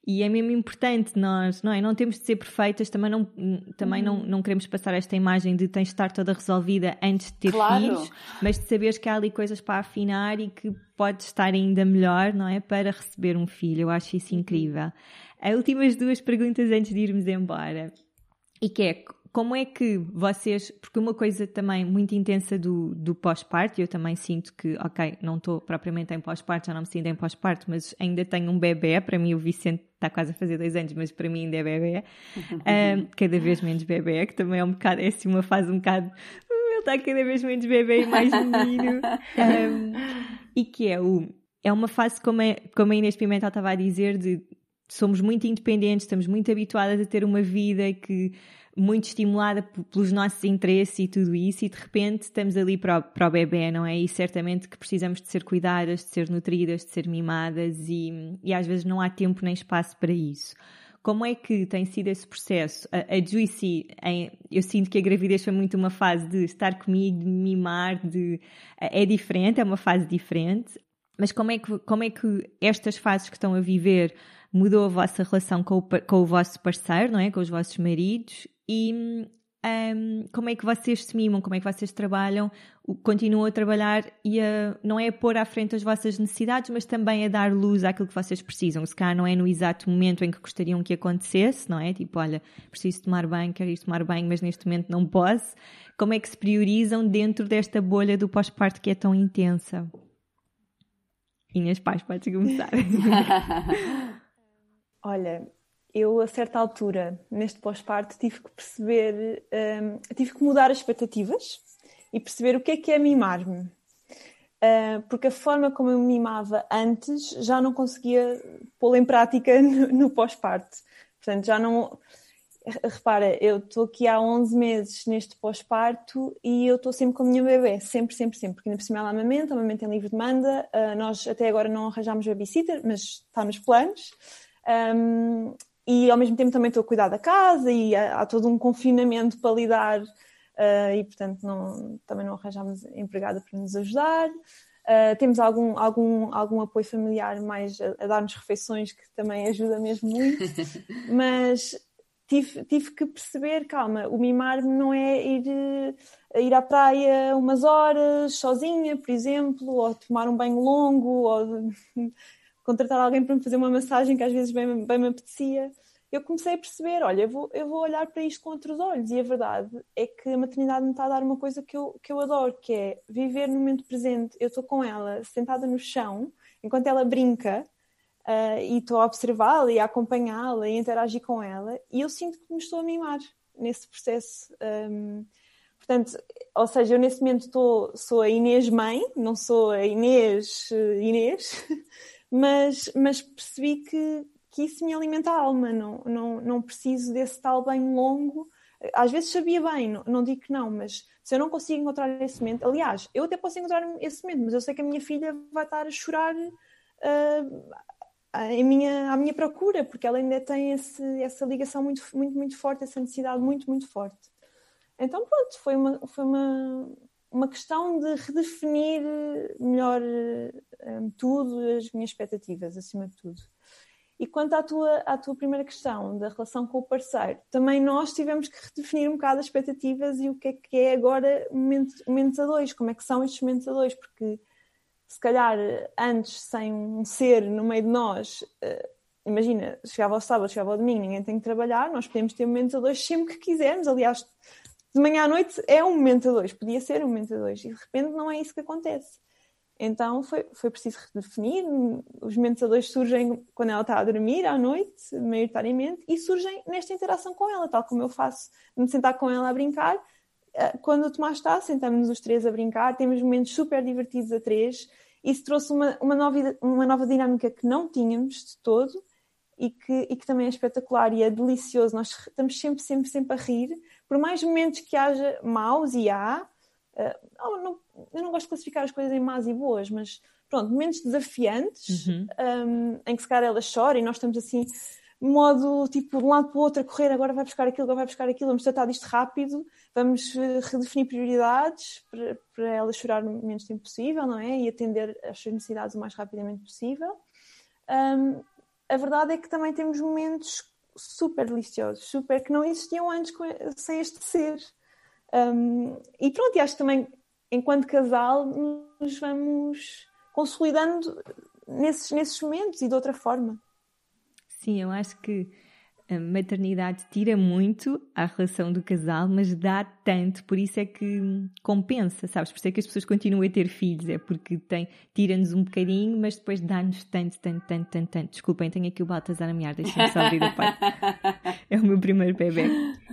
[SPEAKER 1] E é mesmo importante nós, não é? Não temos de ser perfeitas, também não queremos passar esta imagem de tens de estar toda resolvida antes de ter filhos, mas de saberes que há ali coisas para afinar e que pode estar ainda melhor, não é? Para receber um filho. Eu acho isso incrível. As últimas 2 perguntas antes de irmos embora. E que é, como é que vocês, porque uma coisa também muito intensa do pós-parto, eu também sinto que, ok, não estou propriamente em pós-parto, já não me sinto em pós-parto, mas ainda tenho um bebê, para mim o Vicente está quase a fazer 2 anos, mas para mim ainda é bebê, cada vez menos bebê, que também é um bocado, é assim uma fase um bocado, ele está cada vez menos bebê e mais menino, e que é uma fase, como a Inês Pimentel estava a dizer, de somos muito independentes, estamos muito habituadas a ter uma vida que muito estimulada pelos nossos interesses e tudo isso, e de repente estamos ali para o bebê, não é? E certamente que precisamos de ser cuidadas, de ser nutridas, de ser mimadas e às vezes não há tempo nem espaço para isso. Como é que tem sido esse processo? A Juicy, eu sinto que a gravidez foi muito uma fase de estar comigo, de mimar, é diferente, é uma fase diferente, mas como é que estas fases que estão a viver mudou a vossa relação com o vosso parceiro, não é? Com os vossos maridos? E como é que vocês se mimam? Como é que vocês trabalham? Continuam a trabalhar e não é a pôr à frente as vossas necessidades, mas também a dar luz àquilo que vocês precisam. Se calhar não é no exato momento em que gostariam que acontecesse, não é? Tipo, olha, preciso tomar banho, quero ir tomar banho, mas neste momento não posso. Como é que se priorizam dentro desta bolha do pós-parto que é tão intensa? Inês Paz, podes começar.
[SPEAKER 3] Olha, eu a certa altura, neste pós-parto, tive que perceber, tive que mudar as expectativas e perceber o que é mimar-me. Porque a forma como eu me mimava antes já não conseguia pô-la em prática no pós-parto. Portanto, já não... Repara, eu estou aqui há 11 meses neste pós-parto e eu estou sempre com a minha bebê, sempre, porque ainda por cima ela amamenta em livre demanda. Nós até agora não arranjámos babysitter, mas está nos planos. E ao mesmo tempo também estou a cuidar da casa e há todo um confinamento para lidar e portanto também não arranjámos empregada para nos ajudar. Temos algum apoio familiar mais a dar-nos refeições, que também ajuda mesmo muito, mas tive que perceber, calma, o mimar não é ir à praia umas horas sozinha, por exemplo, ou tomar um banho longo, ou contratar alguém para me fazer uma massagem que às vezes bem me apetecia. Eu comecei a perceber, olha, eu vou olhar para isto com outros olhos, e a verdade é que a maternidade me está a dar uma coisa que eu adoro, que é viver no momento presente. Eu estou com ela sentada no chão, enquanto ela brinca, e estou a observá-la e a acompanhá-la e a interagir com ela, e eu sinto que me estou a mimar nesse processo. Portanto, ou seja, eu nesse momento sou a Inês mãe, não sou a Inês, mas percebi que isso me alimenta a alma, não preciso desse tal banho longo. Às vezes sabia bem, não digo que não, mas se eu não consigo encontrar esse momento, aliás, eu até posso encontrar esse momento, mas eu sei que a minha filha vai estar a chorar à minha procura, porque ela ainda tem essa ligação muito, muito, muito forte, essa necessidade muito, muito forte. Então pronto, foi uma questão de redefinir melhor tudo, as minhas expectativas, acima de tudo. E quanto à tua primeira questão, da relação com o parceiro, também nós tivemos que redefinir um bocado as expectativas e o que é agora momentos a dois, como é que são estes momentos a dois, porque se calhar antes, sem um ser no meio de nós, imagina, chegava ao sábado, chegava ao domingo, ninguém tem que trabalhar, nós podemos ter momentos a dois sempre que quisermos, aliás, de manhã à noite é um momento a dois, podia ser um momento a dois, e de repente não é isso que acontece. Então foi preciso redefinir. Os momentos a dois surgem quando ela está a dormir à noite, maioritariamente, e surgem nesta interação com ela, tal como eu faço, de me sentar com ela a brincar. Quando o Tomás está, sentamos-nos os três a brincar, temos momentos super divertidos a três. Isso trouxe uma nova dinâmica que não tínhamos de todo e que também é espetacular e é delicioso. Nós estamos sempre a rir, por mais momentos que haja maus, e há. Eu não gosto de classificar as coisas em más e boas, mas pronto, momentos desafiantes, em que se calhar ela chora e nós estamos assim, modo tipo de um lado para o outro a correr, agora vai buscar aquilo, vamos tratar disto rápido, vamos redefinir prioridades para ela chorar no menos tempo possível, não é? E atender às suas necessidades o mais rapidamente possível. a verdade é que também temos momentos super deliciosos, super que não existiam antes sem este ser. E pronto, e acho que também, enquanto casal, nos vamos consolidando nesses momentos e de outra forma.
[SPEAKER 1] Sim, eu acho que a maternidade tira muito à relação do casal, mas dá tanto, por isso é que compensa, sabes? Por isso é que as pessoas continuam a ter filhos, é porque tira-nos um bocadinho, mas depois dá-nos tanto. Desculpem, tenho aqui o Baltazar a mear, deixa-me só abrir o pai. É o meu primeiro bebê.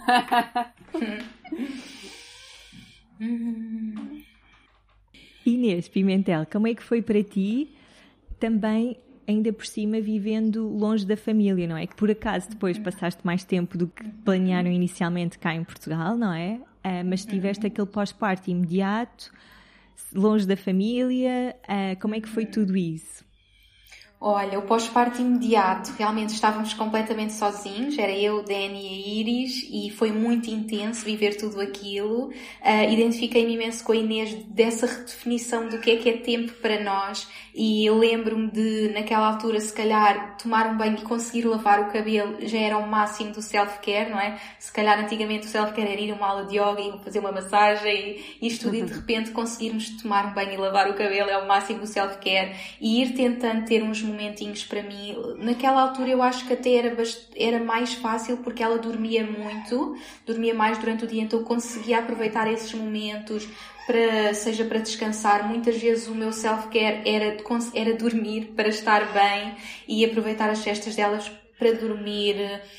[SPEAKER 1] Inês Pimentel, como é que foi para ti também, ainda por cima, vivendo longe da família, não é? Que por acaso depois passaste mais tempo do que planearam inicialmente cá em Portugal, não é? Mas tiveste aquele pós-parto imediato, longe da família, como é que foi tudo isso?
[SPEAKER 2] Olha, o pós-parto imediato, realmente estávamos completamente sozinhos, era eu, Dani e a Iris, e foi muito intenso viver tudo aquilo. Identifiquei-me imenso com a Inês dessa redefinição do que é tempo para nós, e eu lembro-me de, naquela altura, se calhar, tomar um banho e conseguir lavar o cabelo já era o máximo do self-care, não é? Se calhar antigamente o self-care era ir a uma aula de yoga e fazer uma massagem e isto tudo, e de repente conseguirmos tomar um banho e lavar o cabelo é o máximo do self-care, e ir tentando ter uns momentinhos para mim. Naquela altura eu acho que até era mais fácil porque ela dormia muito, dormia mais durante o dia, então eu conseguia aproveitar esses momentos seja para descansar. Muitas vezes o meu self-care era dormir para estar bem e aproveitar as cestas delas para dormir,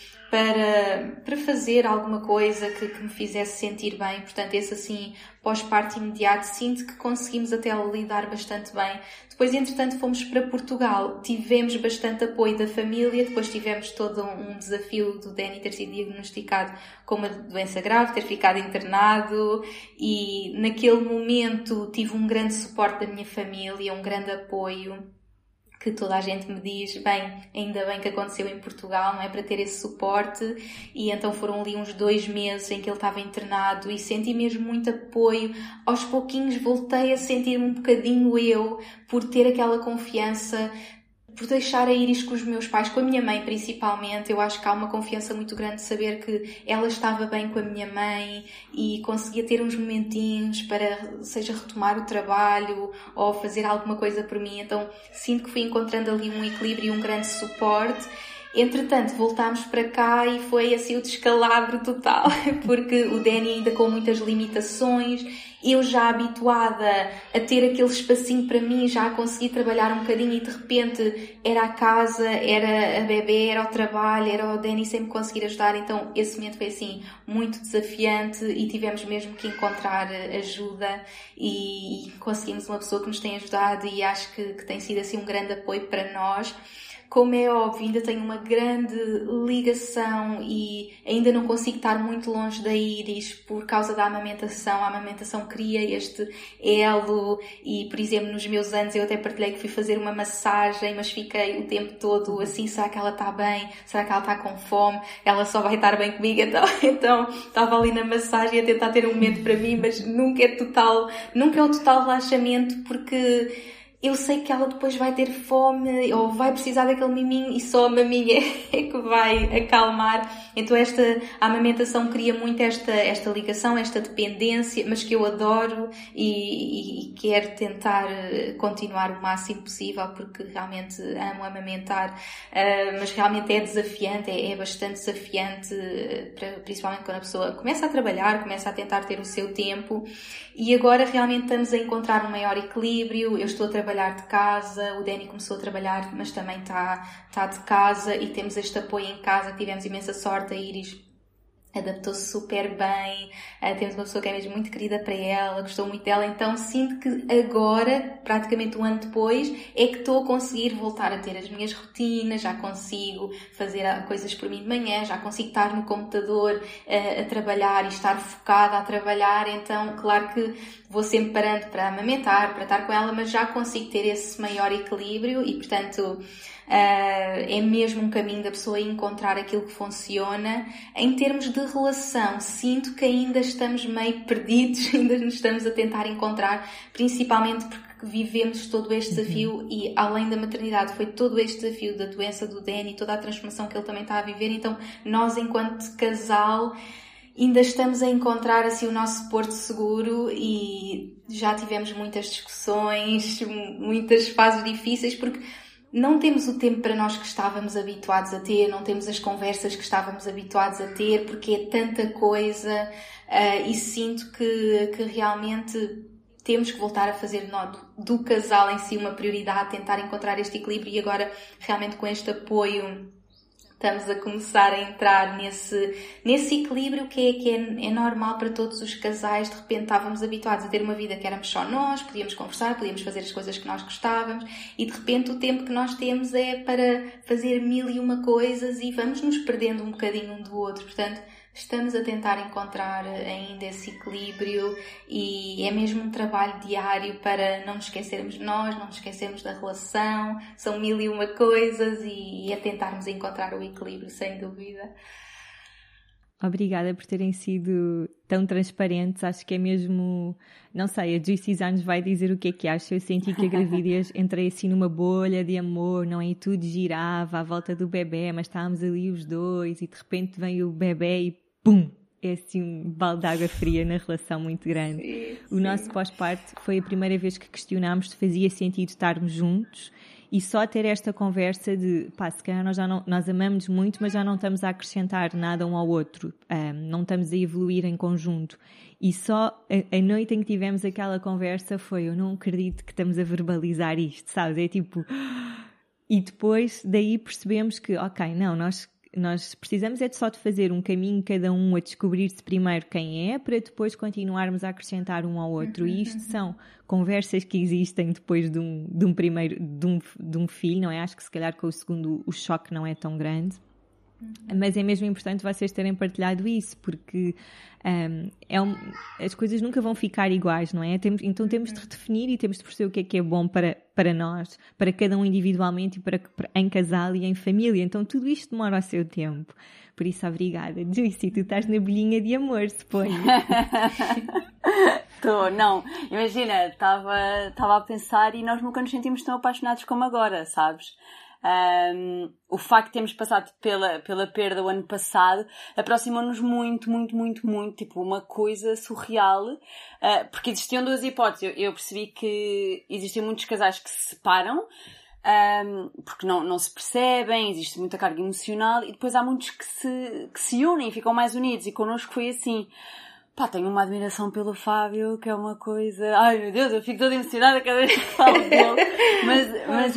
[SPEAKER 2] para fazer alguma coisa que me fizesse sentir bem. Portanto, esse assim, pós-parto imediato, sinto que conseguimos até lidar bastante bem. Depois, entretanto, fomos para Portugal, tivemos bastante apoio da família, depois tivemos todo um desafio do Danny ter sido diagnosticado com uma doença grave, ter ficado internado, e naquele momento tive um grande suporte da minha família, um grande apoio, que toda a gente me diz, bem, ainda bem que aconteceu em Portugal, não é? Para ter esse suporte. E então foram ali uns 2 meses em que ele estava internado e senti mesmo muito apoio. Aos pouquinhos voltei a sentir-me um bocadinho eu, por ter aquela confiança, por deixar a Iris com os meus pais, com a minha mãe principalmente. Eu acho que há uma confiança muito grande de saber que ela estava bem com a minha mãe e conseguia ter uns momentinhos para, seja retomar o trabalho ou fazer alguma coisa por mim. Então sinto que fui encontrando ali um equilíbrio e um grande suporte. Entretanto, voltámos para cá e foi assim o descalabro total, porque o Danny ainda com muitas limitações, eu já habituada a ter aquele espacinho para mim, já a conseguir trabalhar um bocadinho, e de repente era a casa, era a bebê, era o trabalho, era o Danny sem me conseguir ajudar. Então esse momento foi assim muito desafiante e tivemos mesmo que encontrar ajuda, e conseguimos uma pessoa que nos tem ajudado, e acho que tem sido assim um grande apoio para nós. Como é óbvio, ainda tenho uma grande ligação e ainda não consigo estar muito longe da Iris por causa da amamentação. A amamentação cria este elo e, por exemplo, nos meus anos eu até partilhei que fui fazer uma massagem, mas fiquei o tempo todo assim, será que ela está bem? Será que ela está com fome? Ela só vai estar bem comigo? Então estava ali na massagem a tentar ter um momento para mim, mas nunca é o total relaxamento, porque eu sei que ela depois vai ter fome ou vai precisar daquele miminho e só a maminha é que vai acalmar. Então a amamentação cria muito esta ligação, esta dependência, mas que eu adoro e quero tentar continuar o máximo possível, porque realmente amo amamentar, mas realmente é desafiante, é bastante desafiante, principalmente quando a pessoa começa a trabalhar, começa a tentar ter o seu tempo. E agora realmente estamos a encontrar um maior equilíbrio. Eu estou a trabalhar de casa, o Danny começou a trabalhar, mas também está de casa, e temos este apoio em casa. Tivemos imensa sorte, a Iris adaptou-se super bem, temos uma pessoa que é mesmo muito querida para ela, gostou muito dela, então sinto que agora, praticamente um ano depois, é que estou a conseguir voltar a ter as minhas rotinas, já consigo fazer coisas por mim de manhã, já consigo estar no computador a trabalhar e estar focada a trabalhar. Então claro que vou sempre parando para amamentar, para estar com ela, mas já consigo ter esse maior equilíbrio e, portanto, é mesmo um caminho da pessoa encontrar aquilo que funciona. Em termos de relação, sinto que ainda estamos meio perdidos, ainda nos estamos a tentar encontrar, principalmente porque, vivemos todo este desafio e além da maternidade foi todo este desafio da doença do Danny, toda a transformação que ele também está a viver. Então nós, enquanto casal, ainda estamos a encontrar assim o nosso porto seguro e já tivemos muitas discussões, muitas fases difíceis, porque não temos o tempo para nós que estávamos habituados a ter, não temos as conversas que estávamos habituados a ter, porque é tanta coisa, e sinto que realmente temos que voltar a fazer do casal em si uma prioridade, tentar encontrar este equilíbrio, e agora realmente com este apoio estamos a começar a entrar nesse equilíbrio que é normal para todos os casais. De repente estávamos habituados a ter uma vida que éramos só nós, podíamos conversar, podíamos fazer as coisas que nós gostávamos, e de repente o tempo que nós temos é para fazer 1001 coisas e vamos nos perdendo um bocadinho um do outro. Portanto, estamos a tentar encontrar ainda esse equilíbrio, e é mesmo um trabalho diário para não nos esquecermos de nós, não nos esquecermos da relação. São 1001 coisas e é tentarmos encontrar o equilíbrio, sem dúvida.
[SPEAKER 1] Obrigada por terem sido tão transparentes. Acho que é mesmo... Não sei, a Juicy Designs vai dizer o que acha. Eu senti que a gravidez entrei assim numa bolha de amor, não é? E tudo girava à volta do bebê, mas estávamos ali os dois e de repente vem o bebê e pum! É assim um balde de água fria na relação muito grande.
[SPEAKER 2] Sim.
[SPEAKER 1] O nosso pós-parto foi a primeira vez que questionámos se fazia sentido estarmos juntos. E só ter esta conversa de, se calhar nós amamos muito, mas já não estamos a acrescentar nada um ao outro, não estamos a evoluir em conjunto. E só a noite em que tivemos aquela conversa foi, eu não acredito que estamos a verbalizar isto, sabes? É tipo... E depois daí percebemos que, ok, não, nós precisamos é só de fazer um caminho cada um a descobrir-se primeiro quem é, para depois continuarmos a acrescentar um ao outro. E isto são conversas que existem depois de um filho, não é? Acho que se calhar com o segundo o choque não é tão grande. Mas é mesmo importante vocês terem partilhado isso, porque as coisas nunca vão ficar iguais, não é? Então temos de redefinir e temos de perceber o que é bom para nós, para cada um individualmente e em casal e em família. Então tudo isto demora o seu tempo. Por isso, obrigada. Juicy, tu estás na bolinha de amor, suponho.
[SPEAKER 4] Não, imagina, estava a pensar e nós nunca nos sentimos tão apaixonados como agora, sabes? O facto de termos passado pela perda o ano passado aproximou-nos muito, muito, muito, muito, tipo uma coisa surreal, porque existiam duas hipóteses. Eu percebi que existem muitos casais que se separam porque não se percebem, existe muita carga emocional, e depois há muitos que se unem e ficam mais unidos, e connosco foi assim. Tenho uma admiração pelo Fábio, que é uma coisa... Ai, meu Deus, eu fico toda emocionada cada vez que falo dele. Mas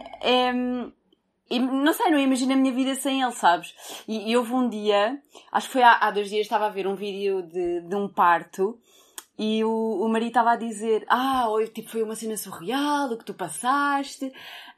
[SPEAKER 4] não sei, não imagino a minha vida sem ele, sabes? E houve um dia, acho que foi há 2 dias, estava a ver um vídeo de um parto, e o marido estava a dizer, foi uma cena surreal, o que tu passaste...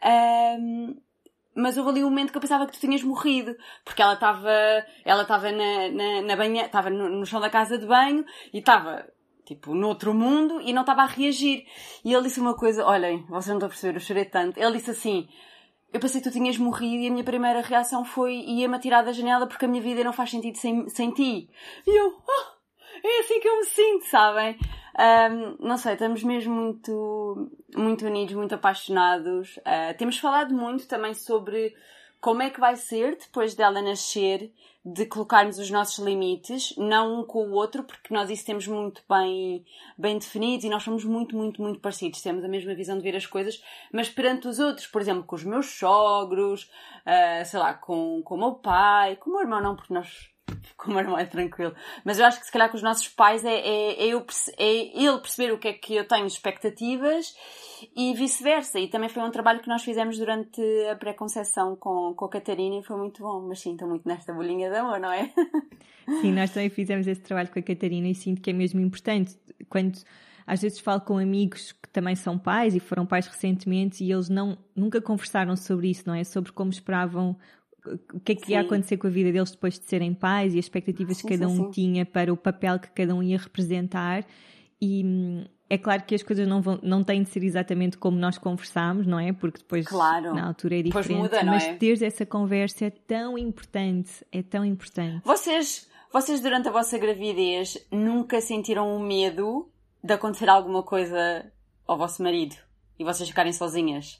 [SPEAKER 4] Mas houve ali um momento que eu pensava que tu tinhas morrido, porque ela estava na banha, estava no chão da casa de banho e estava, tipo, noutro mundo e não estava a reagir. E ele disse uma coisa, olhem, vocês não estão a perceber, eu chorei tanto. Ele disse assim, eu pensei que tu tinhas morrido e a minha primeira reação foi, ia-me atirar da janela porque a minha vida não faz sentido sem ti. E eu, é assim que eu me sinto, sabem? Não sei, estamos mesmo muito, muito unidos, muito apaixonados. Temos falado muito também sobre como é que vai ser depois dela nascer, de colocarmos os nossos limites, não um com o outro, porque nós isso temos muito bem definidos e nós somos muito, muito, muito parecidos. Temos a mesma visão de ver as coisas, mas perante os outros, por exemplo, com os meus sogros, sei lá, com o meu pai, com o meu irmão não, porque com o meu irmão é tranquilo. Mas eu acho que se calhar com os nossos pais é ele perceber o que é que eu tenho expectativas e vice-versa. E também foi um trabalho que nós fizemos durante a pré-conceição com a Catarina e foi muito bom. Mas sim, estou muito nesta bolinha de amor, não é?
[SPEAKER 1] Sim, nós também fizemos esse trabalho com a Catarina e sinto que é mesmo importante. Quando às vezes falo com amigos que também são pais e foram pais recentemente e eles nunca conversaram sobre isso, não é? Sobre como esperavam o que é que ia acontecer com a vida deles depois de serem pais e as expectativas que cada um tinha para o papel que cada um ia representar. E é claro que as coisas não têm de ser exatamente como nós conversámos, não é? Porque depois, na altura, é diferente.
[SPEAKER 4] Muda, não
[SPEAKER 1] mas
[SPEAKER 4] é?
[SPEAKER 1] Teres essa conversa é tão importante, é tão importante.
[SPEAKER 4] Vocês, durante a vossa gravidez, nunca sentiram o medo de acontecer alguma coisa ao vosso marido? e vocês ficarem sozinhas.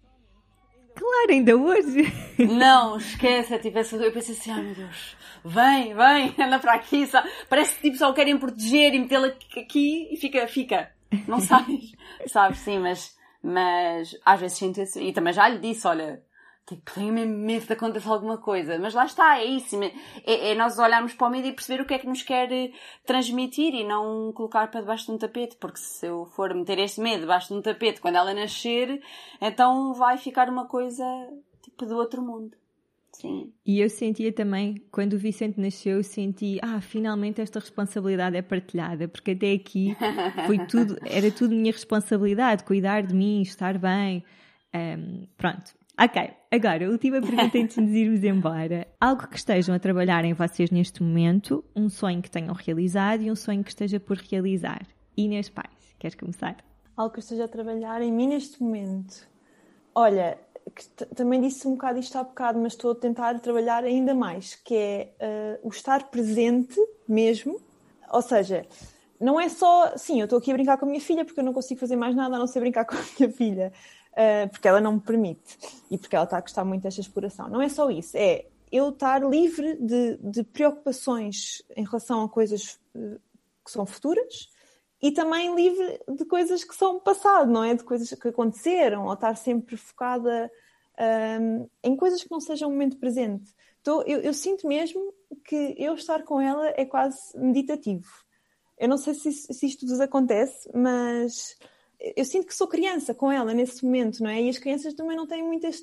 [SPEAKER 1] Claro, ainda hoje.
[SPEAKER 4] Não, esquece, tipo, eu pensei assim, ai meu Deus, vem, anda para aqui, sabe? Parece que tipo, só o querem proteger e metê-la aqui e fica, não sabes? Sabes, sim, mas às vezes sinto isso, e também já lhe disse, olha, tipo, tenho mesmo medo de acontecer alguma coisa, mas lá está, é isso, é nós olharmos para o medo e perceber o que é que nos quer transmitir e não colocar para debaixo de um tapete, porque se eu for meter este medo debaixo de um tapete quando ela nascer, então vai ficar uma coisa tipo do outro mundo. Sim.
[SPEAKER 1] E eu sentia também, quando o Vicente nasceu, eu senti, finalmente esta responsabilidade é partilhada, porque até aqui era tudo minha responsabilidade, cuidar de mim, estar bem, pronto. Ok, agora, a última pergunta antes de nos irmos embora. Algo que estejam a trabalhar em vocês neste momento, um sonho que tenham realizado e um sonho que esteja por realizar. Inês Pais, queres começar?
[SPEAKER 3] Algo que eu esteja a trabalhar em mim neste momento. Olha, também disse um bocado isto há bocado, mas estou a tentar trabalhar ainda mais, que é o estar presente mesmo. Ou seja, não é só... Sim, eu estou aqui a brincar com a minha filha porque eu não consigo fazer mais nada a não ser brincar com a minha filha. Porque ela não me permite e porque ela está a gostar muito desta exploração. Não é só isso, é eu estar livre de preocupações em relação a coisas que são futuras e também livre de coisas que são passado, não é? De coisas que aconteceram, ou estar sempre focada em coisas que não sejam um momento presente. Então, eu sinto mesmo que eu estar com ela é quase meditativo. Eu não sei se isto vos acontece, mas... Eu sinto que sou criança com ela nesse momento, não é? E as crianças também não têm muito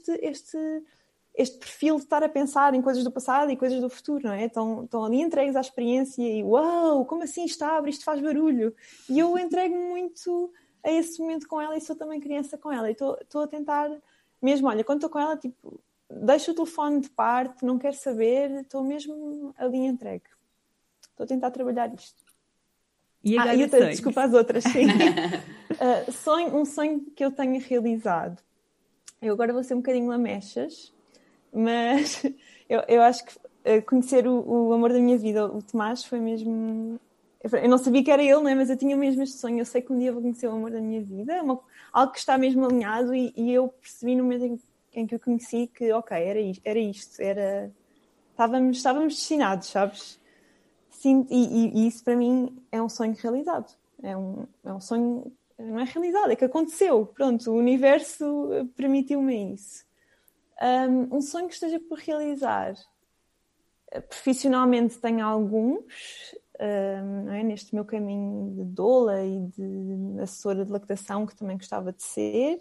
[SPEAKER 3] este perfil de estar a pensar em coisas do passado e coisas do futuro, não é? Estão ali entregues à experiência e uau, como assim isto abre, isto faz barulho? E eu entrego-me muito a esse momento com ela e sou também criança com ela. E estou a tentar, mesmo, olha, quando estou com ela, tipo, deixo o telefone de parte, não quero saber, estou mesmo ali entregue. Estou a tentar trabalhar isto.
[SPEAKER 1] E agora
[SPEAKER 3] desculpa as outras, sim. Um sonho que eu tenha realizado. Eu agora vou ser um bocadinho lamechas, mas eu acho que conhecer o amor da minha vida, o Tomás, foi mesmo... Eu não sabia que era ele, não é? Mas eu tinha mesmo este sonho. Eu sei que um dia vou conhecer o amor da minha vida. É algo que está mesmo alinhado e eu percebi no momento em que eu conheci que, ok, era isto. Estávamos destinados, sabes? Sim, e isso para mim é um sonho realizado. É um sonho, não é realizado, é que aconteceu. Pronto, o universo permitiu-me isso. Um sonho que esteja por realizar. Profissionalmente tenho alguns, não é? Neste meu caminho de doula e de assessora de lactação, que também gostava de ser.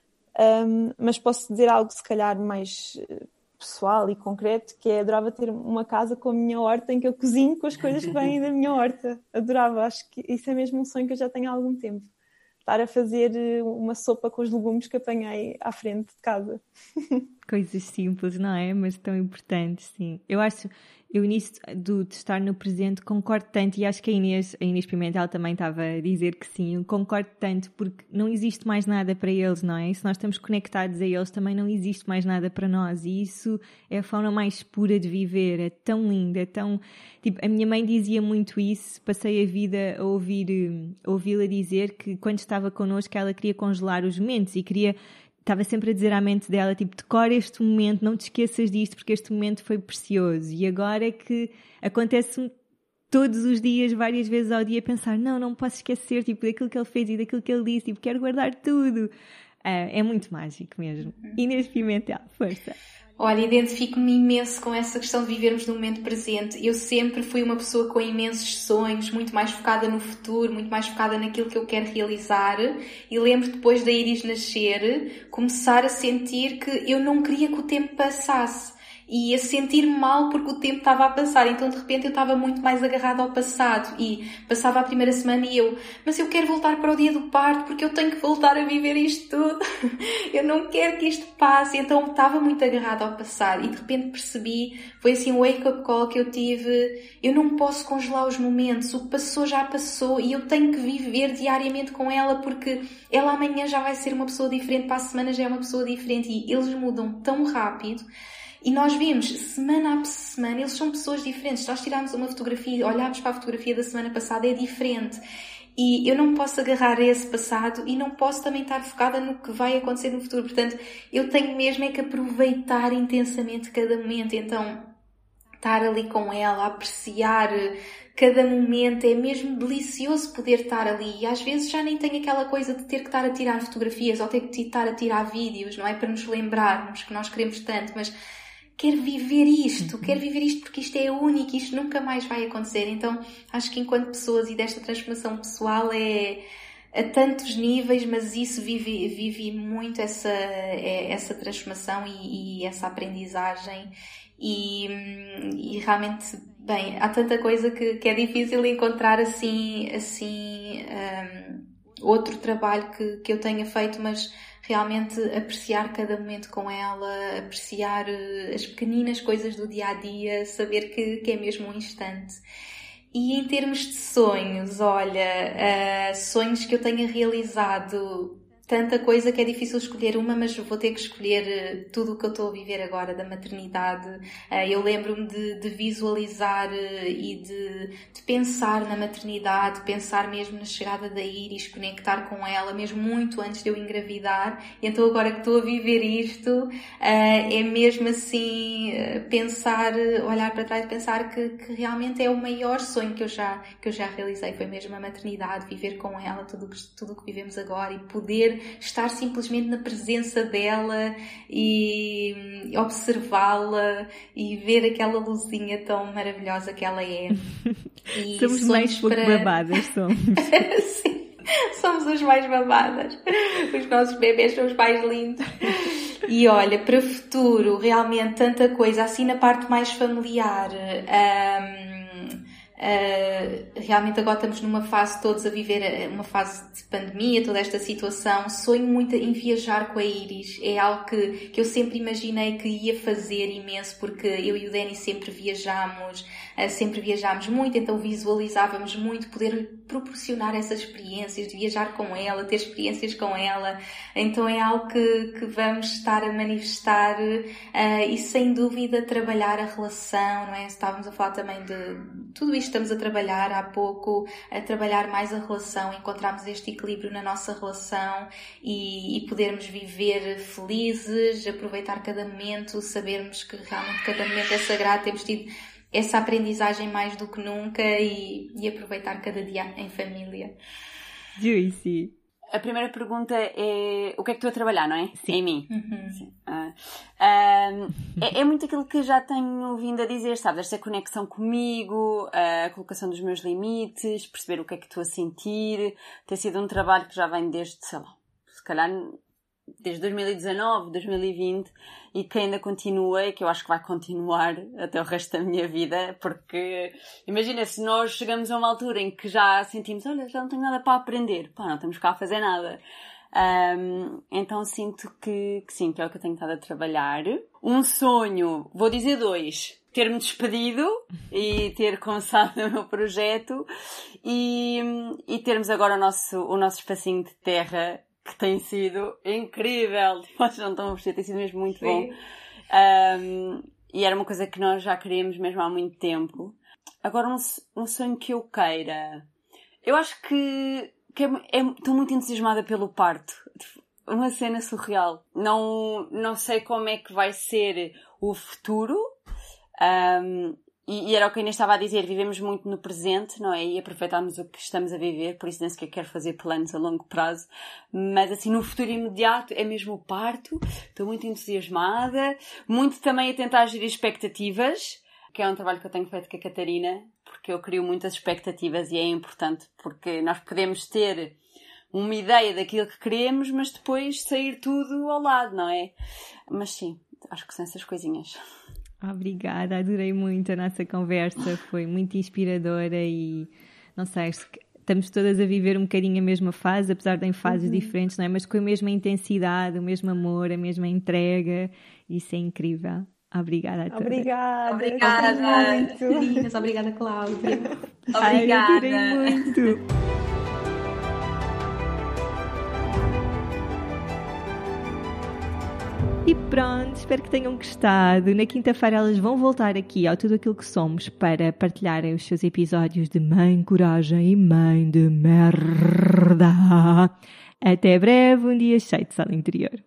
[SPEAKER 3] Mas posso dizer algo se calhar mais... pessoal e concreto, que adorava ter uma casa com a minha horta em que eu cozinho com as coisas que vêm da minha horta. Adorava, acho que isso é mesmo um sonho que eu já tenho há algum tempo. Estar a fazer uma sopa com os legumes que apanhei à frente de casa.
[SPEAKER 1] Coisas simples, não é? Mas tão importantes, sim. Eu nisso de estar no presente concordo tanto, e acho que a Inês Pimentel também estava a dizer que sim, eu concordo tanto, porque não existe mais nada para eles, não é? E se nós estamos conectados a eles, também não existe mais nada para nós, e isso é a forma mais pura de viver, é tão linda, é tão... Tipo, a minha mãe dizia muito isso, passei a vida a ouvi-la dizer que quando estava connosco ela queria congelar os momentos e estava sempre a dizer à mente dela, tipo, decora este momento, não te esqueças disto, porque este momento foi precioso. E agora é que acontece todos os dias, várias vezes ao dia, pensar, não posso esquecer, tipo, daquilo que ele fez e daquilo que ele disse, tipo, quero guardar tudo. É muito mágico mesmo. Inês Pimentel, força.
[SPEAKER 2] Olha, identifico-me imenso com essa questão de vivermos no momento presente. Eu sempre fui uma pessoa com imensos sonhos, muito mais focada no futuro, muito mais focada naquilo que eu quero realizar. E lembro depois da Iris nascer, começar a sentir que eu não queria que o tempo passasse. E a sentir-me mal porque o tempo estava a passar. Então, de repente, eu estava muito mais agarrada ao passado. E passava a primeira semana e mas eu quero voltar para o dia do parto porque eu tenho que voltar a viver isto tudo. Eu não quero que isto passe. Então, estava muito agarrada ao passado. E, de repente, percebi, foi assim um wake-up call que eu tive. Eu não posso congelar os momentos. O que passou já passou. E eu tenho que viver diariamente com ela porque ela amanhã já vai ser uma pessoa diferente. Para a semana já é uma pessoa diferente. E eles mudam tão rápido. E nós vemos, semana a semana, eles são pessoas diferentes. Se nós tirarmos uma fotografia, olharmos para a fotografia da semana passada, é diferente. e eu não me posso agarrar a esse passado e não posso também estar focada no que vai acontecer no futuro. Portanto, eu tenho mesmo é que aproveitar intensamente cada momento. Então, estar ali com ela, apreciar cada momento, é mesmo delicioso poder estar ali. E às vezes já nem tenho aquela coisa de ter que estar a tirar fotografias ou ter que estar a tirar vídeos, não é? Para nos lembrarmos que nós queremos tanto, mas quero viver isto porque isto é único, isto nunca mais vai acontecer. Então, acho que enquanto pessoas e desta transformação pessoal é a tantos níveis, mas isso vive muito essa transformação e essa aprendizagem. E realmente, bem, há tanta coisa que é difícil encontrar assim outro trabalho que eu tenha feito, mas realmente apreciar cada momento com ela, apreciar as pequeninas coisas do dia-a-dia, saber que é mesmo um instante. E em termos de sonhos, olha, sonhos que eu tenha realizado, tanta coisa que é difícil escolher uma, mas vou ter que escolher tudo o que eu estou a viver agora da maternidade. Eu lembro-me de visualizar e de pensar na maternidade, pensar mesmo na chegada da Iris, conectar com ela, mesmo muito antes de eu engravidar. E então agora que estou a viver isto, é mesmo assim, olhar para trás e pensar que realmente é o maior sonho que eu já realizei. Foi mesmo a maternidade, viver com ela tudo o que vivemos agora e poder estar simplesmente na presença dela e observá-la e ver aquela luzinha tão maravilhosa que ela é. E
[SPEAKER 1] somos mais pouco babadas, somos.
[SPEAKER 2] Sim, somos os mais babadas. Os nossos bebês são os mais lindos. E olha, para o futuro, realmente tanta coisa, assim na parte mais familiar. Realmente agora estamos numa fase todos a viver uma fase de pandemia, toda esta situação. Sonho muito em viajar com a Iris, é algo que eu sempre imaginei que ia fazer imenso, porque eu e o Danny sempre viajámos muito, então visualizávamos muito poder proporcionar essas experiências, de viajar com ela, ter experiências com ela. Então é algo que vamos estar a manifestar e sem dúvida trabalhar a relação, não é? Estávamos a falar também de tudo isto, estamos a trabalhar há pouco, a trabalhar mais a relação, encontrarmos este equilíbrio na nossa relação e podermos viver felizes, aproveitar cada momento, sabermos que realmente cada momento é sagrado, temos tido essa aprendizagem mais do que nunca e aproveitar cada dia em família.
[SPEAKER 1] Juicy.
[SPEAKER 4] A primeira pergunta é o que é que estou a trabalhar, não é?
[SPEAKER 1] Sim.
[SPEAKER 4] Em mim.
[SPEAKER 2] Uhum.
[SPEAKER 4] Sim. É muito aquilo que já tenho vindo a dizer, sabes? Esta conexão comigo, a colocação dos meus limites, perceber o que é que estou a sentir. Tem sido um trabalho que já vem desde, sei lá, se calhar desde 2019, 2020 e que ainda continua e que eu acho que vai continuar até o resto da minha vida, porque imagina, se nós chegamos a uma altura em que já sentimos, olha, já não tenho nada para aprender, pá, não estamos cá a fazer nada. Então sinto que sim, que é o que eu tenho estado a trabalhar. Um sonho, vou dizer 2, ter-me despedido e ter começado o meu projeto e termos agora o nosso espacinho de terra, que tem sido incrível. Vocês não estão a perceber, tem sido mesmo muito bom. E era uma coisa que nós já queríamos mesmo há muito tempo. Agora um sonho que eu queira. Eu acho que estou muito entusiasmada pelo parto. Uma cena surreal. Não sei como é que vai ser o futuro. E era o que a Inês estava a dizer, vivemos muito no presente, não é? E aproveitamos o que estamos a viver, por isso nem sequer quero fazer planos a longo prazo. Mas assim, no futuro imediato é mesmo o parto. Estou muito entusiasmada. Muito também a tentar gerir expectativas, que é um trabalho que eu tenho feito com a Catarina, porque eu crio muitas expectativas e é importante, porque nós podemos ter uma ideia daquilo que queremos, mas depois sair tudo ao lado, não é? Mas sim, acho que são essas coisinhas.
[SPEAKER 1] Obrigada, adorei muito a nossa conversa, foi muito inspiradora e, não sei, estamos todas a viver um bocadinho a mesma fase, apesar de em fases diferentes, não é? Mas com a mesma intensidade, o mesmo amor, a mesma entrega, isso é incrível. Obrigada a todas.
[SPEAKER 3] Obrigada.
[SPEAKER 2] Obrigada. Obrigada, Cláudia.
[SPEAKER 4] Obrigada.
[SPEAKER 1] Adorei muito. E pronto, espero que tenham gostado. Na quinta-feira elas vão voltar aqui ao Tudo Aquilo que Somos para partilharem os seus episódios de Mãe Coragem e Mãe de Merda. Até breve, um dia cheio de sala interior.